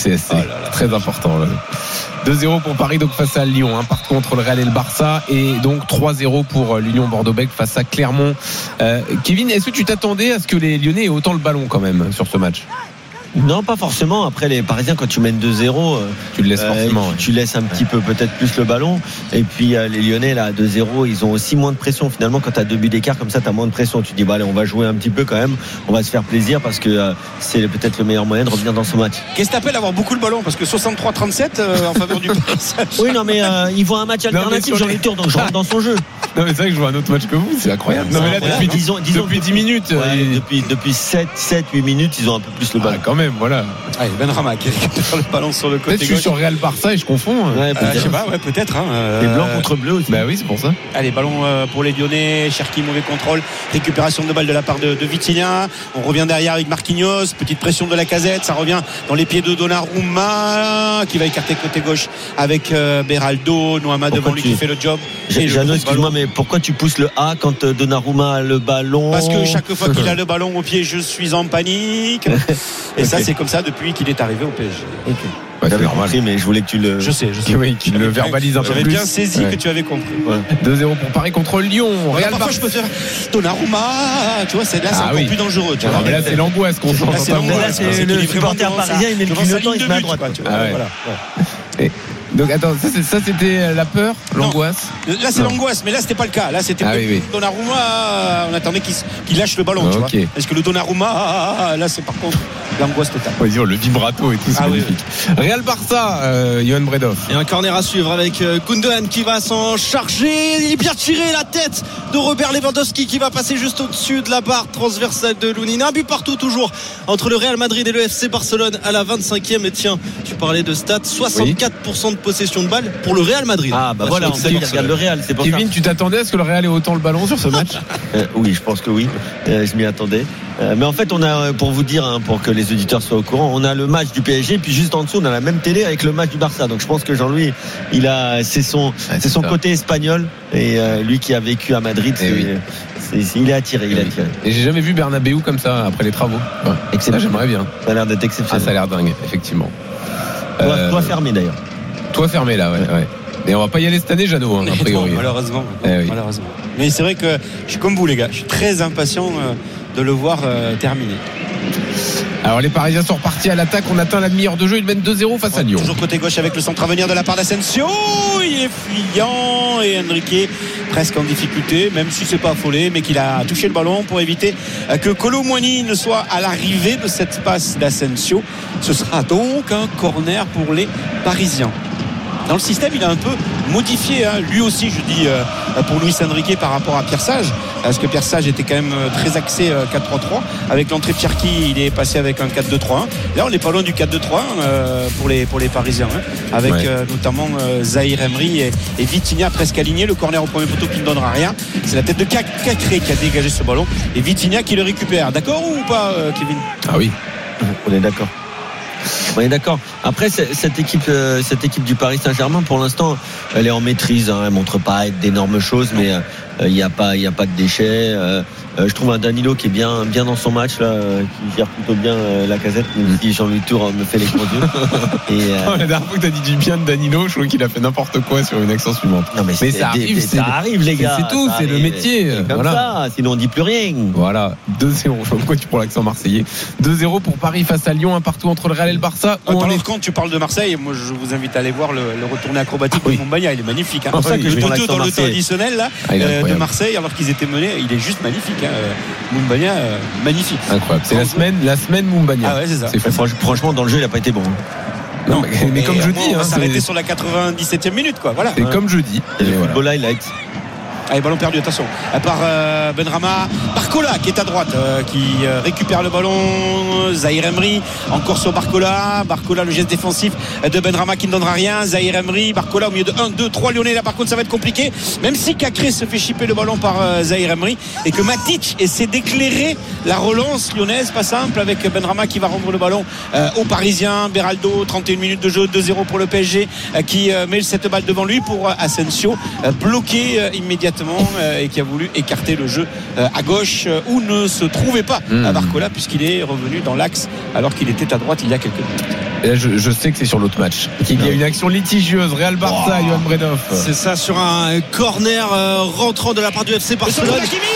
Très important là. 2-0 pour Paris donc face à Lyon, partout entre le Real et le Barça, et donc 3-0 pour l'Union Bordeaux-Bègles face à Clermont. Kevin, est-ce que tu t'attendais à ce que les Lyonnais aient autant le ballon quand même sur ce match? Non, pas forcément. Après, les Parisiens, quand tu mènes 2-0, tu le laisses forcément. Tu laisses un petit peu, peut-être plus le ballon. Et puis, les Lyonnais, là, à 2-0, ils ont aussi moins de pression. Finalement, quand tu as 2 buts d'écart, comme ça, tu as moins de pression. Tu dis, allez, on va jouer un petit peu quand même. On va se faire plaisir parce que c'est peut-être le meilleur moyen de revenir dans ce match. Qu'est-ce que t'appelles avoir beaucoup le ballon? Parce que 63-37 en faveur du Paris. Oui, non, mais ils voient un match alternatif, Jean Letour, donc je rentre dans son jeu. Non, mais c'est vrai que je vois un autre match que vous, c'est incroyable. Non, mais là, depuis 10 minutes. Depuis 7-8 minutes, ils ont un peu plus le ballon. Quand même, voilà. Allez, Benrahma qui récupère le ballon sur le côté gauche. Peut-être que je suis sur Real Barça et je confonds. Je sais pas, peut-être. Les blancs contre bleus aussi. Oui, c'est pour ça. Allez, ballon pour les Lyonnais. Cherki, mauvais contrôle. Récupération de balle de la part de Vitinha. On revient derrière avec Marquinhos. Petite pression de la casette. Ça revient dans les pieds de Donnarumma qui va écarter côté gauche avec Beraldo. Noama devant lui qui fait le job. Jeannot, excuse-moi, mais pourquoi tu pousses le A quand Donnarumma a le ballon? Parce que chaque fois qu'il a le ballon au pied, je suis en panique. Et ça, c'est comme ça depuis qu'il est arrivé au PSG. J'avais compris, mais je voulais que tu le. Je sais. Oui, tu le verbalises un peu plus. J'avais bien saisi que tu avais compris. 2-0 pour Paris contre Lyon. Parfois, je peux faire Donnarumma. Tu vois, c'est encore plus dangereux. Tu vois. Mais là, c'est l'angoisse qu'on sent. Là, c'est le supporter parisien, il met le clignotant, il se met à droite. Donc attends, ça c'était la peur, l'angoisse. Là c'est l'angoisse, mais là c'était pas le cas. Là c'était Donnarumma, on attendait qu'il lâche le ballon, tu vois. Est-ce que le Donnarumma, là c'est par contre l'angoisse totale. On va dire le vibrato et tout, c'est magnifique. Oui. Real Barça, Johan Bredov. Et un corner à suivre avec Gundogan qui va s'en charger. Il est bien tiré, la tête de Robert Lewandowski qui va passer juste au-dessus de la barre transversale de Lounine. Un but partout toujours entre le Real Madrid et le FC Barcelone à la 25e. Et tiens, tu parlais de stats, 64% de possession de balle pour le Real Madrid. Ah bah voilà, on regarde le Real, c'est pour Kevin, ça. tu t'attendais à ce que le Real ait autant le ballon sur ce match? Oui, je pense que oui. Je m'y attendais. Mais en fait, on a, pour vous dire, pour que les auditeurs soient au courant, on a le match du PSG, puis juste en dessous, on a la même télé avec le match du Barça. Donc je pense que Jean-Louis, c'est son côté espagnol, et lui qui a vécu à Madrid, il est attiré. Et j'ai jamais vu Bernabéu comme ça après les travaux. Ça, j'aimerais bien. Ça a l'air d'être exceptionnel. Ça a l'air dingue, effectivement. Toi fermé d'ailleurs. Toi fermé là, ouais. Et on va pas y aller cette année, Jeannot, a priori. Malheureusement. Oui. Malheureusement. Mais c'est vrai que je suis comme vous, les gars. Je suis très impatient de le voir terminer. Alors les Parisiens sont repartis à l'attaque. On atteint la demi-heure de jeu. Ils mènent 2-0 face à Lyon. Toujours côté gauche avec le centre à venir de la part d'Asensio. Il est fuyant et Enrique presque en difficulté, même si c'est pas affolé, mais qu'il a touché le ballon pour éviter que Kolo Muani ne soit à l'arrivée de cette passe d'Asensio. Ce sera donc un corner pour les Parisiens. Dans le système, il a un peu modifié, lui aussi, je dis, pour Luis Enrique par rapport à Pierre Sage, parce que Pierre Sage était quand même très axé 4-3-3. Avec l'entrée de Cherki, il est passé avec un 4-2-3-1. Là, on n'est pas loin du 4-2-3-1 pour les Parisiens, avec notamment Zahir Emery et Vitinha presque alignés. Le corner au premier poteau qui ne donnera rien. C'est la tête de Cacré qui a dégagé ce ballon et Vitinha qui le récupère. D'accord ou pas, Kevin? Ah oui, on est d'accord. Après, cette équipe du Paris Saint-Germain, pour l'instant, elle est en maîtrise. Elle montre pas d'énormes choses, mais il y a pas de déchets. Je trouve un Danilo qui est bien dans son match là, qui gère plutôt bien la casette, même si Jean-Louis Tour me fait les gros yeux. La dernière fois que t'as dit du bien de Danilo, je trouve qu'il a fait n'importe quoi sur une action suivante. Non mais ça arrive les gars. C'est tout, c'est le métier. Comme ça, sinon on dit plus rien. Voilà, 2-0. Je sais pas pourquoi tu prends l'accent marseillais. 2-0 pour Paris face à Lyon, un partout entre le Real et le Barça. Quand tu parles de Marseille, moi je vous invite à aller voir le retourné acrobatique de Montbagna. Il est magnifique. C'est pour ça que le 2-2 dans le temps additionnel là, de Marseille, alors qu'ils étaient menés, il est juste magnifique. Montbagna, magnifique. Incroyable. C'est la semaine Montbagna. Ah ouais, c'est ça. Franchement, dans le jeu, il n'a pas été bon. Non, mais comme je dis, on va s'arrêter sur la 97e minute, quoi. Voilà. C'est comme je dis. Et le football highlight. Allez, ballon perdu, attention. Par Benrahma, Barcola qui est à droite, qui récupère le ballon. Zahir Emery, encore sur Barcola, le geste défensif de Benrahma qui ne donnera rien. Zahir Emery, Barcola au milieu de 1, 2, 3 Lyonnais. Là par contre ça va être compliqué, même si Cacré se fait chipper le ballon par Zahir Emery et que Matic essaie d'éclairer la relance lyonnaise, pas simple, avec Benrahma qui va rendre le ballon aux Parisiens. Beraldo, 31 minutes de jeu, 2-0 pour le PSG, qui met cette balle devant lui pour Asensio, bloqué immédiatement et qui a voulu écarter le jeu à gauche où ne se trouvait pas Barcola, puisqu'il est revenu dans l'axe alors qu'il était à droite il y a quelques minutes. Et là, je sais que c'est sur l'autre match qu'il y a une action litigieuse. Real Barça, Johan Bredov. C'est ça, sur un corner rentrant de la part du FC Barcelone.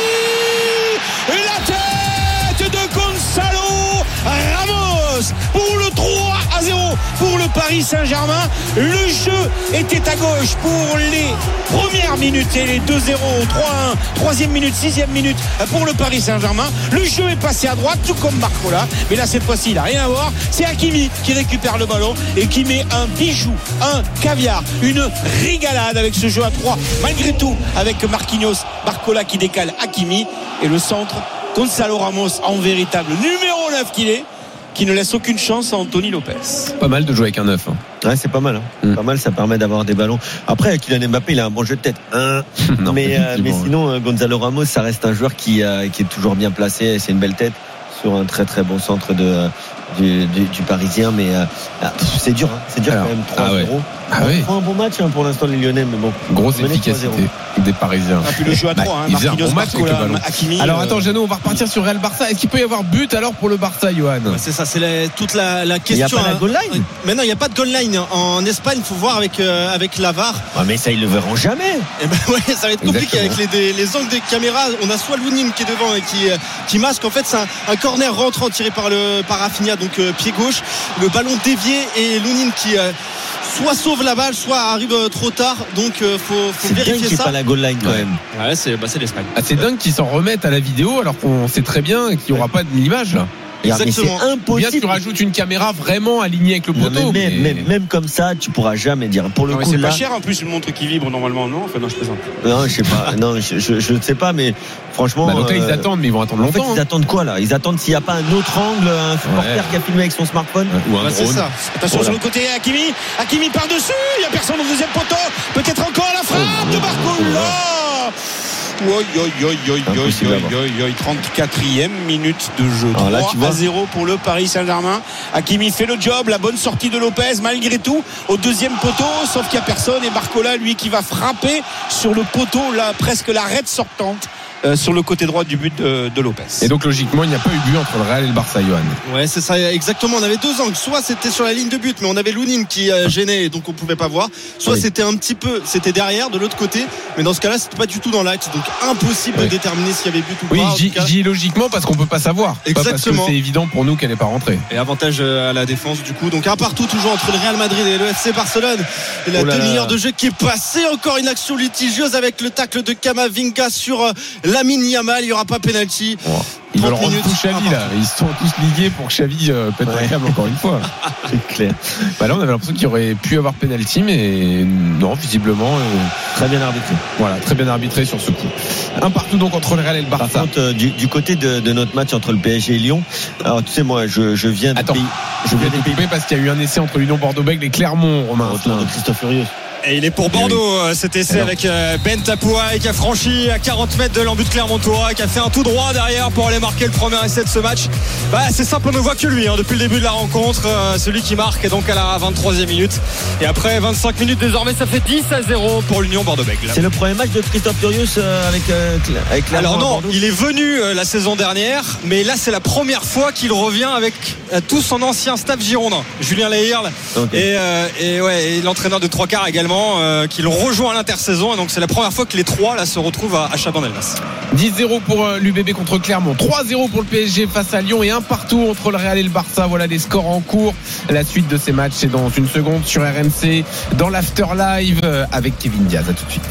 Et la tête de Gonzalo Ramos pour le 3-0 pour le Paris Saint-Germain. Le jeu était à gauche pour les premières minutes et les 2-0, 3-1, 3e minute, 6e minute pour le Paris Saint-Germain. Le jeu est passé à droite, tout comme Barcola, mais là cette fois-ci il n'a rien à voir. C'est Hakimi qui récupère le ballon et qui met un bijou, un caviar, une régalade avec ce jeu à 3 malgré tout, avec Marquinhos, Barcola qui décale Hakimi et le centre, Gonzalo Ramos en véritable numéro 9 qu'il est, qui ne laisse aucune chance à Anthony Lopez. Pas mal de jouer avec un 9. Ouais, c'est pas mal. Pas mal, ça permet d'avoir des ballons. Après, Kylian Mbappé, il a un bon jeu de tête. Non, mais sinon, Gonzalo Ramos, ça reste un joueur qui est toujours bien placé. C'est une belle tête sur un très très bon centre du Parisien. Mais c'est dur. C'est dur quand même. 3-0. Oui. Un bon match pour l'instant, les Lyonnais. Mais bon, grosse efficacité des Parisiens. Puis le jeu à 3, Marquinhos, Barcola, Hakimi. Alors attends, Jeannot, on va repartir sur Real Barça. Est-ce qu'il peut y avoir but alors pour le Barça, Johan? C'est ça, c'est toute la question. Il n'y a pas la goal line. Mais non, il n'y a pas de goal line. En Espagne, il faut voir avec la VAR. Mais ça, ils le verront jamais. Et ça va être compliqué. Exactement. Avec les angles des caméras. On a soit Lounine qui est devant et qui masque. En fait, c'est un corner rentrant tiré par Rafinha, donc pied gauche. Le ballon dévié et Lounine qui soit sauve la balle, soit arrive trop tard. Donc faut vérifier ça. C'est pas la goal line quand même. Ouais, c'est l'Espagne. C'est dingue qu'ils s'en remettent à la vidéo alors qu'on sait très bien qu'il n'y aura pas d'image là. Exactement. C'est impossible. Bien, tu rajoutes une caméra vraiment alignée avec le poteau. Même comme ça, tu pourras jamais dire. Pour le coup, c'est là, pas cher en plus une montre qui vibre normalement, non? Enfin non, je plaisante. Non, je sais pas. Non, je ne sais pas, mais franchement. Donc là, ils attendent, mais ils vont attendre longtemps. En fait, ils attendent quoi là? Ils attendent s'il n'y a pas un autre angle, un supporter qui a filmé avec son smartphone ou un drone. C'est ça. Attention sur le côté, Hakimi par-dessus, il n'y a personne au deuxième poteau. Peut-être encore la frappe de Barcola. 34e minute de jeu. 3-0 pour le Paris Saint-Germain. Hakimi fait le job, la bonne sortie de Lopez malgré tout au deuxième poteau, sauf qu'il n'y a personne et Barcola lui qui va frapper sur le poteau là, presque l'arête sortante sur le côté droit du but de Lopez. Et donc logiquement il n'y a pas eu but entre le Real et le Barça, Johan. Ouais, c'est ça exactement. On avait deux angles, soit c'était sur la ligne de but mais on avait Lounine qui gênait et donc on pouvait pas voir, soit c'était un petit peu, c'était derrière de l'autre côté, mais dans ce cas-là c'était pas du tout dans l'axe, donc impossible de déterminer s'il y avait but ou pas. Oui, j'y logiquement parce qu'on peut pas savoir. Exactement. Pas parce que c'est évident pour nous qu'elle n'est pas rentrée. Et avantage à la défense du coup. Donc un partout toujours entre le Real Madrid et le FC Barcelone. Et la demi-heure de jeu qui est passée, encore une action litigieuse avec le tacle de Camavinga sur Lamine Yamal. Il n'y aura pas pénalty. Ils veulent rendre tout Xavi là. Ils sont tous ligués pour que Xavi pète un câble encore une fois. C'est clair. Bah là on avait l'impression qu'il aurait pu avoir pénalty, mais non, visiblement très bien arbitré. Voilà, très bien arbitré sur ce coup. Un partout donc entre le Real et le Barça. Par contre, du côté de notre match entre le PSG et Lyon, alors tu sais moi je viens de pays. Je viens de couper parce qu'il y a eu un essai entre l'Union Bordeaux-Bègles et Clermont, Romain. Autour de Christophe Furieux. Et il est pour Bordeaux cet essai avec Ben Tapouaï qui a franchi à 40 mètres de l'embut clermontois, qui a fait un tout droit derrière pour aller marquer le premier essai de ce match. C'est simple, on ne voit que lui depuis le début de la rencontre, celui qui marque et donc à la 23e minute. Et après 25 minutes désormais ça fait 10-0 pour l'Union Bordeaux-Bègles. C'est le premier match de Christophe Furieux avec Clermont. Alors non, il est venu la saison dernière, mais là c'est la première fois qu'il revient avec tout son ancien staff girondin, Julien Lehirle et l'entraîneur de trois quarts également, qui le rejoint à l'intersaison, et donc c'est la première fois que les trois là se retrouvent à Chabannes-Delmas. 10-0 pour l'UBB contre Clermont, 3-0 pour le PSG face à Lyon et un partout entre le Real et le Barça. Voilà les scores en cours. La suite de ces matchs c'est dans une seconde sur RMC dans l'After Live avec Kevin Diaz. À tout de suite.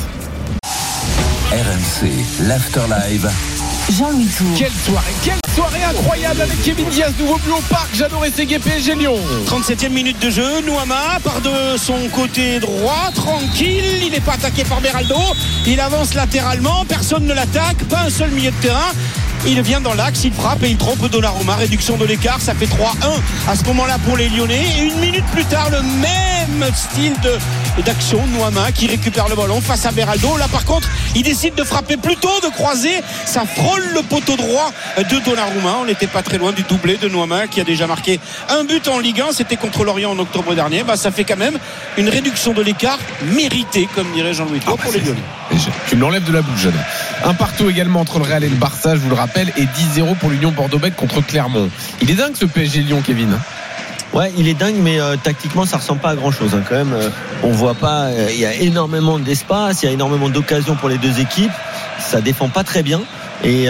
RMC, l'After Live. Jean-Louis Tour. Quelle soirée incroyable avec Kevin Diaz, nouveau but au parc. J'adorais Ségué, PSG Lyon. 37e minute de jeu, Nouama part de son côté droit, tranquille, il n'est pas attaqué par Beraldo, il avance latéralement, personne ne l'attaque, pas un seul milieu de terrain. Il vient dans l'axe, il frappe et il trompe Donnarumma. Réduction de l'écart, ça fait 3-1 à ce moment-là pour les Lyonnais. Et une minute plus tard, le même style d'action, Nouama qui récupère le ballon face à Beraldo. Là par contre, il décide de frapper plutôt, de croiser. Ça frôle le poteau droit de Donnarumma. On n'était pas très loin du doublé de Nouama qui a déjà marqué un but en Ligue 1. C'était contre Lorient en octobre dernier. Ça fait quand même une réduction de l'écart méritée, comme dirait Jean-Louis Tour, pour les Lyonnais. Tu me l'enlèves de la bouche, j'adore. Un partout également entre le Real et le Barça, je vous le rappelle, et 10-0 pour l'Union Bordeaux-Bègles contre Clermont. Il est dingue ce PSG Lyon, Kevin. Ouais, il est dingue, mais tactiquement ça ressemble pas à grand chose quand même. On voit pas, il y a énormément d'espace, il y a énormément d'occasions pour les deux équipes. Ça défend pas très bien et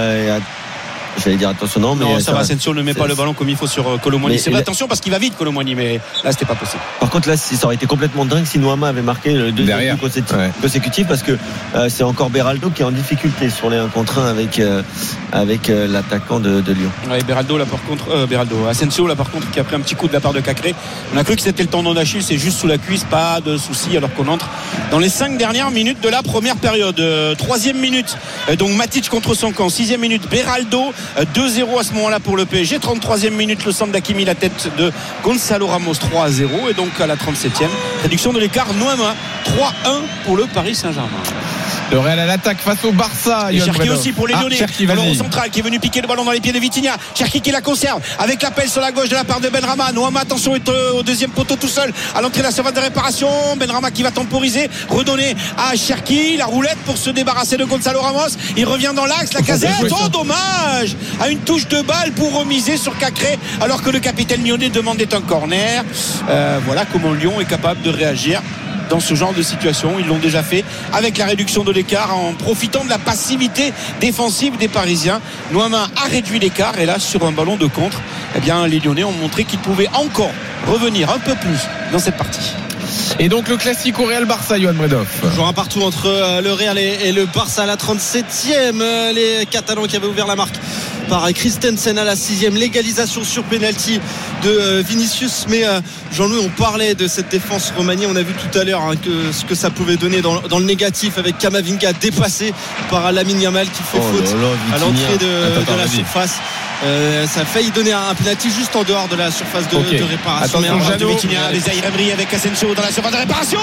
j'allais dire attention, mais ça va. Asensio ne met pas le ballon comme il faut sur Colomboigny. C'est vrai, attention parce qu'il va vite Colomboigny, mais là c'était pas possible. Par contre là ça aurait été complètement dingue si Nouama avait marqué le deuxième but consécutif, parce que c'est encore Beraldo qui est en difficulté sur les 1 contre 1 avec l'attaquant de Lyon. Ouais, Beraldo là par contre Asensio là par contre qui a pris un petit coup de la part de Cacré. On a cru que c'était le tendon d'Achille, c'est juste sous la cuisse, pas de souci, alors qu'on entre dans les 5 dernières minutes de la première période. 3e minute, donc Matic contre son camp. 6e minute, Beraldo. 2-0 à ce moment-là pour le PSG. 33e minute, le centre d'Hakimi, la tête de Gonzalo Ramos, 3-0. Et donc à la 37e, réduction de l'écart, Nouama, 3-1 pour le Paris Saint-Germain. Le Real à l'attaque face au Barça. Et Cherki aussi pour les Lyonnais. Le central qui est venu piquer le ballon dans les pieds de Vitinha. Cherki qui la conserve avec l'appel sur la gauche de la part de Benrahma. Nouama, attention, est au deuxième poteau tout seul à l'entrée de la surface de réparation. Benrahma qui va temporiser, redonner à Cherki la roulette pour se débarrasser de Gonzalo Ramos. Il revient dans l'axe, la casette. Oh dommage, à une touche de balle pour remiser sur Cacré alors que le capitaine lyonnais demandait un corner. Voilà comment Lyon est capable de réagir dans ce genre de situation. Ils l'ont déjà fait avec la réduction de l'écart en profitant de la passivité défensive des Parisiens. Nouama a réduit l'écart et là sur un ballon de contre, les Lyonnais ont montré qu'ils pouvaient encore revenir un peu plus dans cette partie. Et donc le classique au Real Barça, Johan Bredov. Toujours un partout entre le Real et le Barça à la 37e. Les Catalans qui avaient ouvert la marque par Christensen à la 6e. L'égalisation sur penalty de Vinicius. Mais Jean-Louis, on parlait de cette défense remaniée. On a vu tout à l'heure ce que ça pouvait donner dans le négatif, avec Camavinga dépassé par Lamine Yamal qui fait faute à l'entrée de la surface. Ça a failli donner un penalty juste en dehors de la surface de réparation. Attention, de Vitinha, les Zaïre Emery avec Asensio dans la surface de réparation.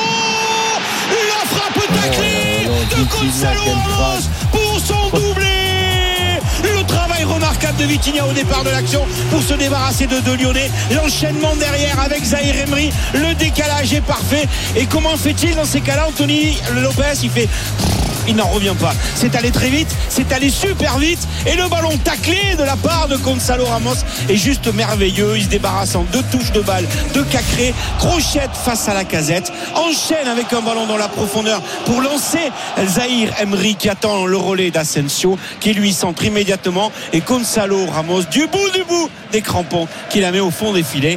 La frappe taclée de Gonzalo Ramos pour son doublé. Le travail remarquable de Vitinha au départ de l'action pour se débarrasser de deux Lyonnais. L'enchaînement derrière avec Zaïre Emery. Le décalage est parfait. Et comment fait-il dans ces cas-là, Anthony Lopez? Il n'en revient pas. C'est allé très vite, c'est allé super vite. Et le ballon taclé de la part de Gonzalo Ramos est juste merveilleux. Il se débarrasse en 2 touches de balle de Cacré, crochette face à la casette, enchaîne avec un ballon dans la profondeur pour lancer Zaïre Emery qui attend le relais d'Asensio, qui lui centre immédiatement, et Gonzalo Ramos du bout des crampons qui la met au fond des filets.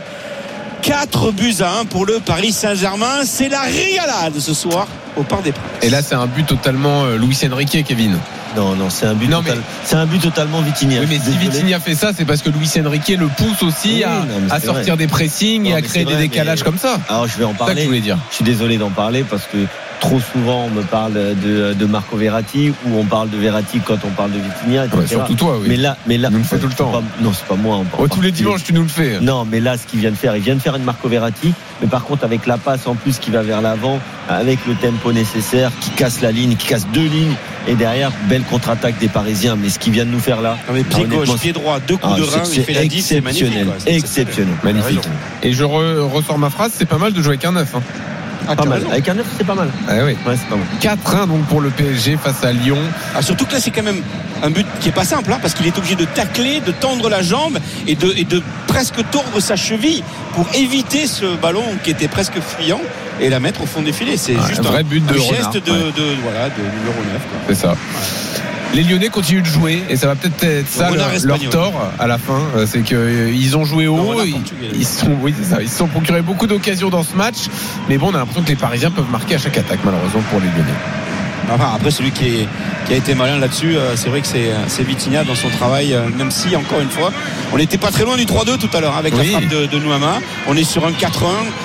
4-1 pour le Paris Saint-Germain. C'est la régalade ce soir au Parc des Princes. Et là c'est un but totalement Luis Enrique, Kevin. Non, c'est un but c'est un but totalement Vitinha. Oui, mais si Vitinha fait ça, c'est parce que Luis Enrique le pousse aussi à sortir vrai. Des pressings et à créer des décalages comme ça. Alors je vais en parler. C'est ça que je voulais dire. Je suis désolé d'en parler parce que trop souvent on me parle de Marco Verratti, ou on parle de Verratti quand on parle de Vitinha, etc. Ouais, surtout toi, oui. Mais là nous le fait tout le temps. Non, c'est pas moi. Tous les dimanches tu nous le fais. Non, mais là ce qu'il vient de faire, il vient de faire une Marco Verratti, mais par contre avec la passe en plus qui va vers l'avant, avec le tempo nécessaire, qui casse la ligne, qui casse 2 lignes, et derrière belle contre-attaque des Parisiens. Mais ce qu'il vient de nous faire là, pied gauche, pied droit, 2 coups de rein, il fait la 10, c'est magnifique. Exceptionnel, magnifique. Et je ressors ma phrase, c'est pas mal de jouer avec un 9. Pas mal. Avec un 9, c'est pas mal. Ah oui. Ouais, c'est pas mal. 4-1 donc pour le PSG face à Lyon. Surtout que là c'est quand même un but qui est pas simple, parce qu'il est obligé de tacler, de tendre la jambe et de presque tordre sa cheville pour éviter ce ballon qui était presque fuyant et la mettre au fond des filets. C'est juste un vrai but de geste renard, de numéro 9. C'est ça. Les Lyonnais continuent de jouer et ça va peut-être être ça leur tort à la fin, c'est qu'ils ont joué haut, ils se sont procuré beaucoup d'occasions dans ce match, mais bon, on a l'impression que les Parisiens peuvent marquer à chaque attaque, malheureusement pour les Lyonnais. Enfin, après celui qui a été malin là-dessus, c'est vrai que c'est Vitinha dans son travail, même si encore une fois on n'était pas très loin du 3-2 tout à l'heure avec la frappe de Nuama. On est sur un 4-1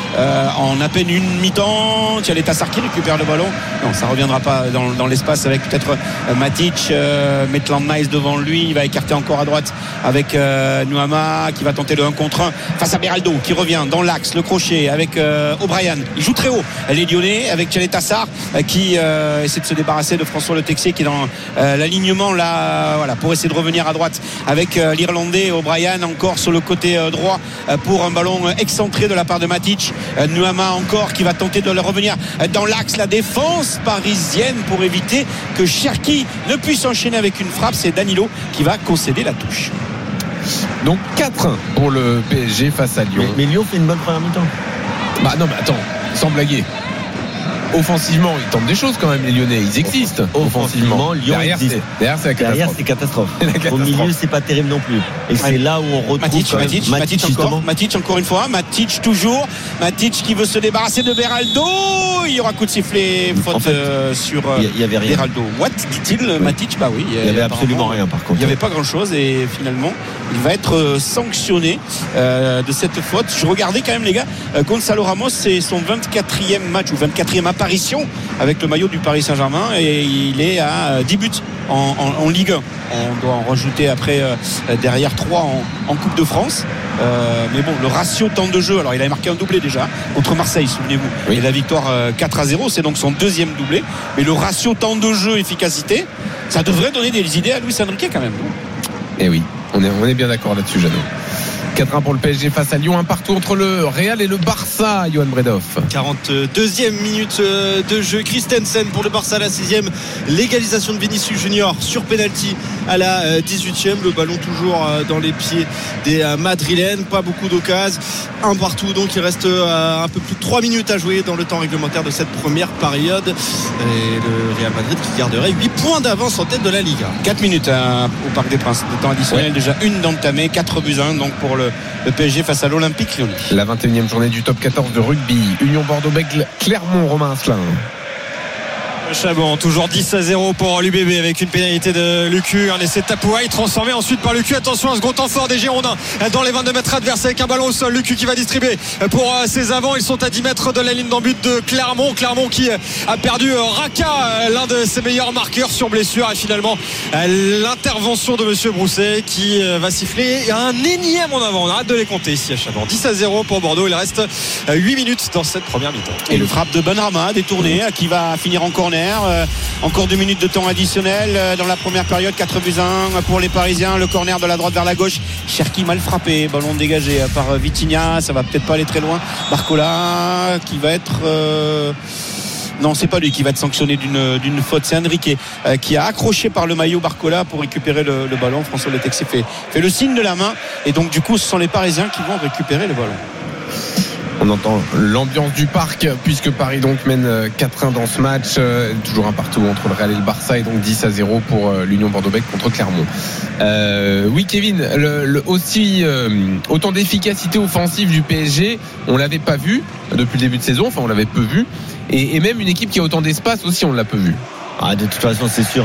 en à peine une mi-temps. Thialet Tassar qui récupère le ballon, non, ça reviendra pas dans l'espace avec peut-être Matic, Maitland-Niles devant lui, il va écarter encore à droite avec Nuama qui va tenter le 1 contre 1 face à Beraldo qui revient dans l'axe, le crochet avec O'Brien, il joue très haut les Lyonnais avec Thialet Tassar qui essaie de se débarrasser de François Le Texier qui est dans l'alignement là, voilà, pour essayer de revenir à droite avec l'Irlandais O'Brien encore sur le côté droit pour un ballon excentré de la part de Matic. Nuama encore qui va tenter de le revenir dans l'axe, la défense parisienne pour éviter que Cherki ne puisse enchaîner avec une frappe. C'est Danilo qui va concéder la touche. Donc 4-1 pour le PSG face à Lyon. Mais Lyon fait une bonne première mi-temps. Bah non, mais attends, sans blaguer. Offensivement, ils tentent des choses quand même, les Lyonnais. Ils existent. Offensivement, Lyon existe. Derrière, c'est la catastrophe. Au milieu, c'est pas terrible non plus. Et c'est là où on retrouve Matic encore une fois. Matic toujours. Matic qui veut se débarrasser de Beraldo. Il y aura coup de sifflet. Faute sur Beraldo. What dit-il, Matic? Bah oui. Il y avait absolument rien par contre. Il n'y avait pas grand-chose et finalement, il va être sanctionné de cette faute. Je regardais quand même les gars. Gonzalo Ramos, c'est son 24e match ou 24e apparition avec le maillot du Paris Saint-Germain et il est à 10 buts en Ligue 1. On doit en rajouter après derrière 3 en Coupe de France. Mais bon, le ratio temps de jeu, alors il avait marqué un doublé déjà contre Marseille, souvenez-vous, et la victoire 4-0, c'est donc son 2e doublé, mais le ratio temps de jeu efficacité, ça devrait donner des idées à Luis Enrique quand même. Et oui, on est bien d'accord là-dessus, Jeannot. 4-1 pour le PSG face à Lyon, un partout entre le Real et le Barça, Johan Bredov. 42e minute de jeu, Christensen pour le Barça à la 6e, l'égalisation de Vinicius Junior sur penalty à la 18e, le ballon toujours dans les pieds des Madrilènes, pas beaucoup d'occasions, un partout, donc il reste un peu plus de 3 minutes à jouer dans le temps réglementaire de cette première période et le Real Madrid qui garderait 8 points d'avance en tête de la Liga. 4 minutes au Parc des Princes de temps additionnel, déjà une d'entamée, 4-1 donc pour le le PSG face à l'Olympique Lyonnais. La 21e journée du top 14 de rugby. Union Bordeaux-Bègles, Clermont, Romain Asselin. Chabon, toujours 10-0 pour l'UBB avec une pénalité de Lucu, un essai de Tapouaï transformé ensuite par Lucu. Attention à ce gros temps fort des Girondins dans les 22 mètres adverses avec un ballon au sol. Lucu qui va distribuer pour ses avants. Ils sont à 10 mètres de la ligne d'en-but de Clermont qui a perdu Raka, l'un de ses meilleurs marqueurs sur blessure, et finalement l'intervention de monsieur Brousset qui va siffler un énième en avant. On arrête de les compter ici à Chabon. 10-0 pour Bordeaux. Il reste 8 minutes dans cette première mi-temps. Et le frappe de Benrahma détourné qui va finir en corner. Encore 2 minutes de temps additionnel dans la première période. 4-1 pour les Parisiens. Le corner de la droite vers la gauche. Cherki mal frappé, ballon dégagé par Vitinha. Ça va peut-être pas aller très loin. Barcola qui va être non, c'est pas lui qui va être sanctionné d'une faute, c'est Enrique qui a accroché par le maillot Barcola pour récupérer le ballon. François Le Texier fait le signe de la main, et donc du coup ce sont les Parisiens qui vont récupérer le ballon. On entend l'ambiance du parc puisque Paris donc mène 4-1 dans ce match, toujours un partout entre le Real et le Barça, et donc 10-0 pour l'Union Bordeaux-Bègles contre Clermont. Oui Kevin, autant d'efficacité offensive du PSG, on l'avait pas vu depuis le début de saison, enfin on l'avait peu vu, et même une équipe qui a autant d'espace aussi, on l'a peu vu. De toute façon c'est sûr,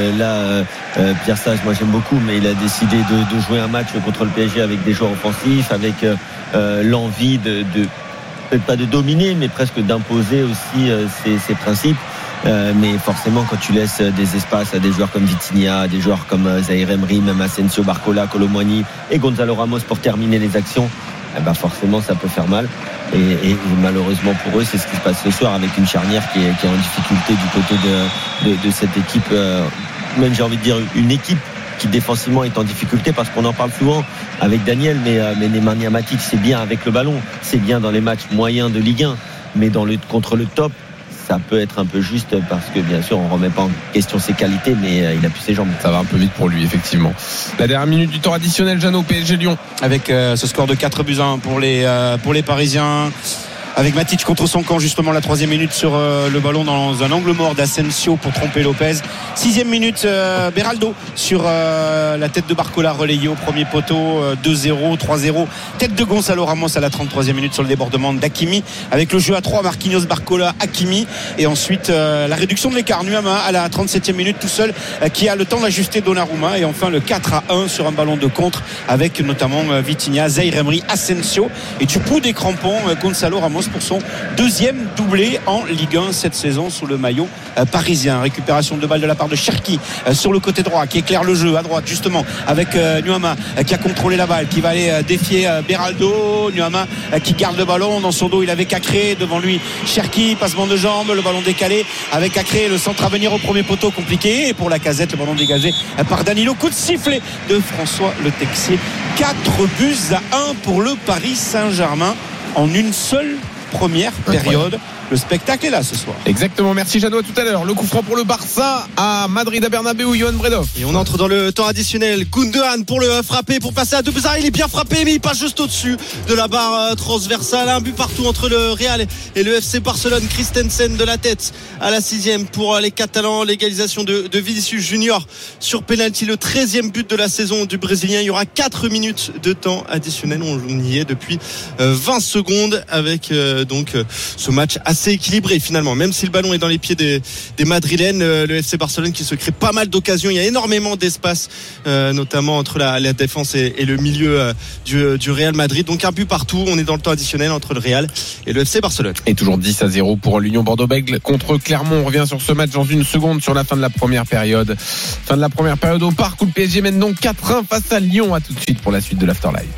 Pierre Sage, moi j'aime beaucoup, mais il a décidé de jouer un match contre le PSG avec des joueurs offensifs, avec l'envie de peut-être pas de dominer, mais presque d'imposer aussi ses principes. Mais forcément quand tu laisses des espaces à des joueurs comme Vitinha, à des joueurs comme Zaïre Emery, même Asensio, Barcola, Colomboigny et Gonzalo Ramos pour terminer les actions, forcément ça peut faire mal, et malheureusement pour eux c'est ce qui se passe ce soir, avec une charnière qui est en difficulté du côté de cette équipe, même j'ai envie de dire une équipe qui défensivement est en difficulté, parce qu'on en parle souvent avec Daniel, mais Nemanja Matic c'est bien avec le ballon, c'est bien dans les matchs moyens de Ligue 1, mais contre le top ça peut être un peu juste, parce que bien sûr on remet pas en question ses qualités, mais il a plus ses jambes. Ça va un peu vite pour lui effectivement. La dernière minute du temps additionnel, Jeannot, PSG Lyon, avec ce score de 4-1 pour les Parisiens, avec Matic contre son camp, justement la 3e minute sur le ballon dans un angle mort d'Asensio pour tromper Lopez. 6e minute, Beraldo sur la tête de Barcola relayée au premier poteau. 2-0, 3-0, tête de Gonzalo Ramos à la 33e minute sur le débordement d'Hakimi, avec le jeu à 3, Marquinhos, Barcola, Hakimi, et ensuite la réduction de l'écart, Nuama à la 37e minute tout seul, qui a le temps d'ajuster Donnarumma, et enfin le 4-1 sur un ballon de contre avec notamment Vitinha, Zaïre Emery, Asensio, et du bout des crampons Gonzalo Ramos pour son 2e doublé en Ligue 1 cette saison sous le maillot parisien. Récupération de balle de la part de Cherki sur le côté droit, qui éclaire le jeu à droite justement avec Nuama qui a contrôlé la balle, qui va aller défier Beraldo. Nuama qui garde le ballon, dans son dos il avait Cacré, devant lui Cherki, passement de jambes, le ballon décalé avec Cacré, le centre à venir au premier poteau compliqué, et pour la Casette le ballon dégagé par Danilo. Coup de sifflet de François Le Texier. 4-1 pour le Paris Saint-Germain en une seule première période. Le spectacle est là ce soir. Exactement, merci Jeannot, à tout à l'heure. Le coup franc pour le Barça à Madrid, à Bernabéu, Johan Bredov. Et on entre dans le temps additionnel. Gundogan pour le frapper, pour passer à 2-1. Il est bien frappé, mais il passe juste au-dessus de la barre transversale. Un but partout entre le Real et le FC Barcelone. Christensen de la tête à la 6e pour les Catalans. L'égalisation de Vinicius Junior sur penalty, le 13e but de la saison du Brésilien. Il y aura 4 minutes de temps additionnel. On y est depuis 20 secondes avec donc ce match assez équilibré finalement, même si le ballon est dans les pieds des Madrilènes. Le FC Barcelone qui se crée pas mal d'occasions, il y a énormément d'espace notamment entre la défense et le milieu du Real Madrid. Donc un but partout, on est dans le temps additionnel entre le Real et le FC Barcelone. Et toujours 10-0 pour l'Union Bordeaux-Bègles contre Clermont. On revient sur ce match dans une seconde, sur la fin de la première période. Fin de la première période au Parc, où le PSG mène donc 4-1 face à Lyon. À tout de suite pour la suite de l'Afterlife.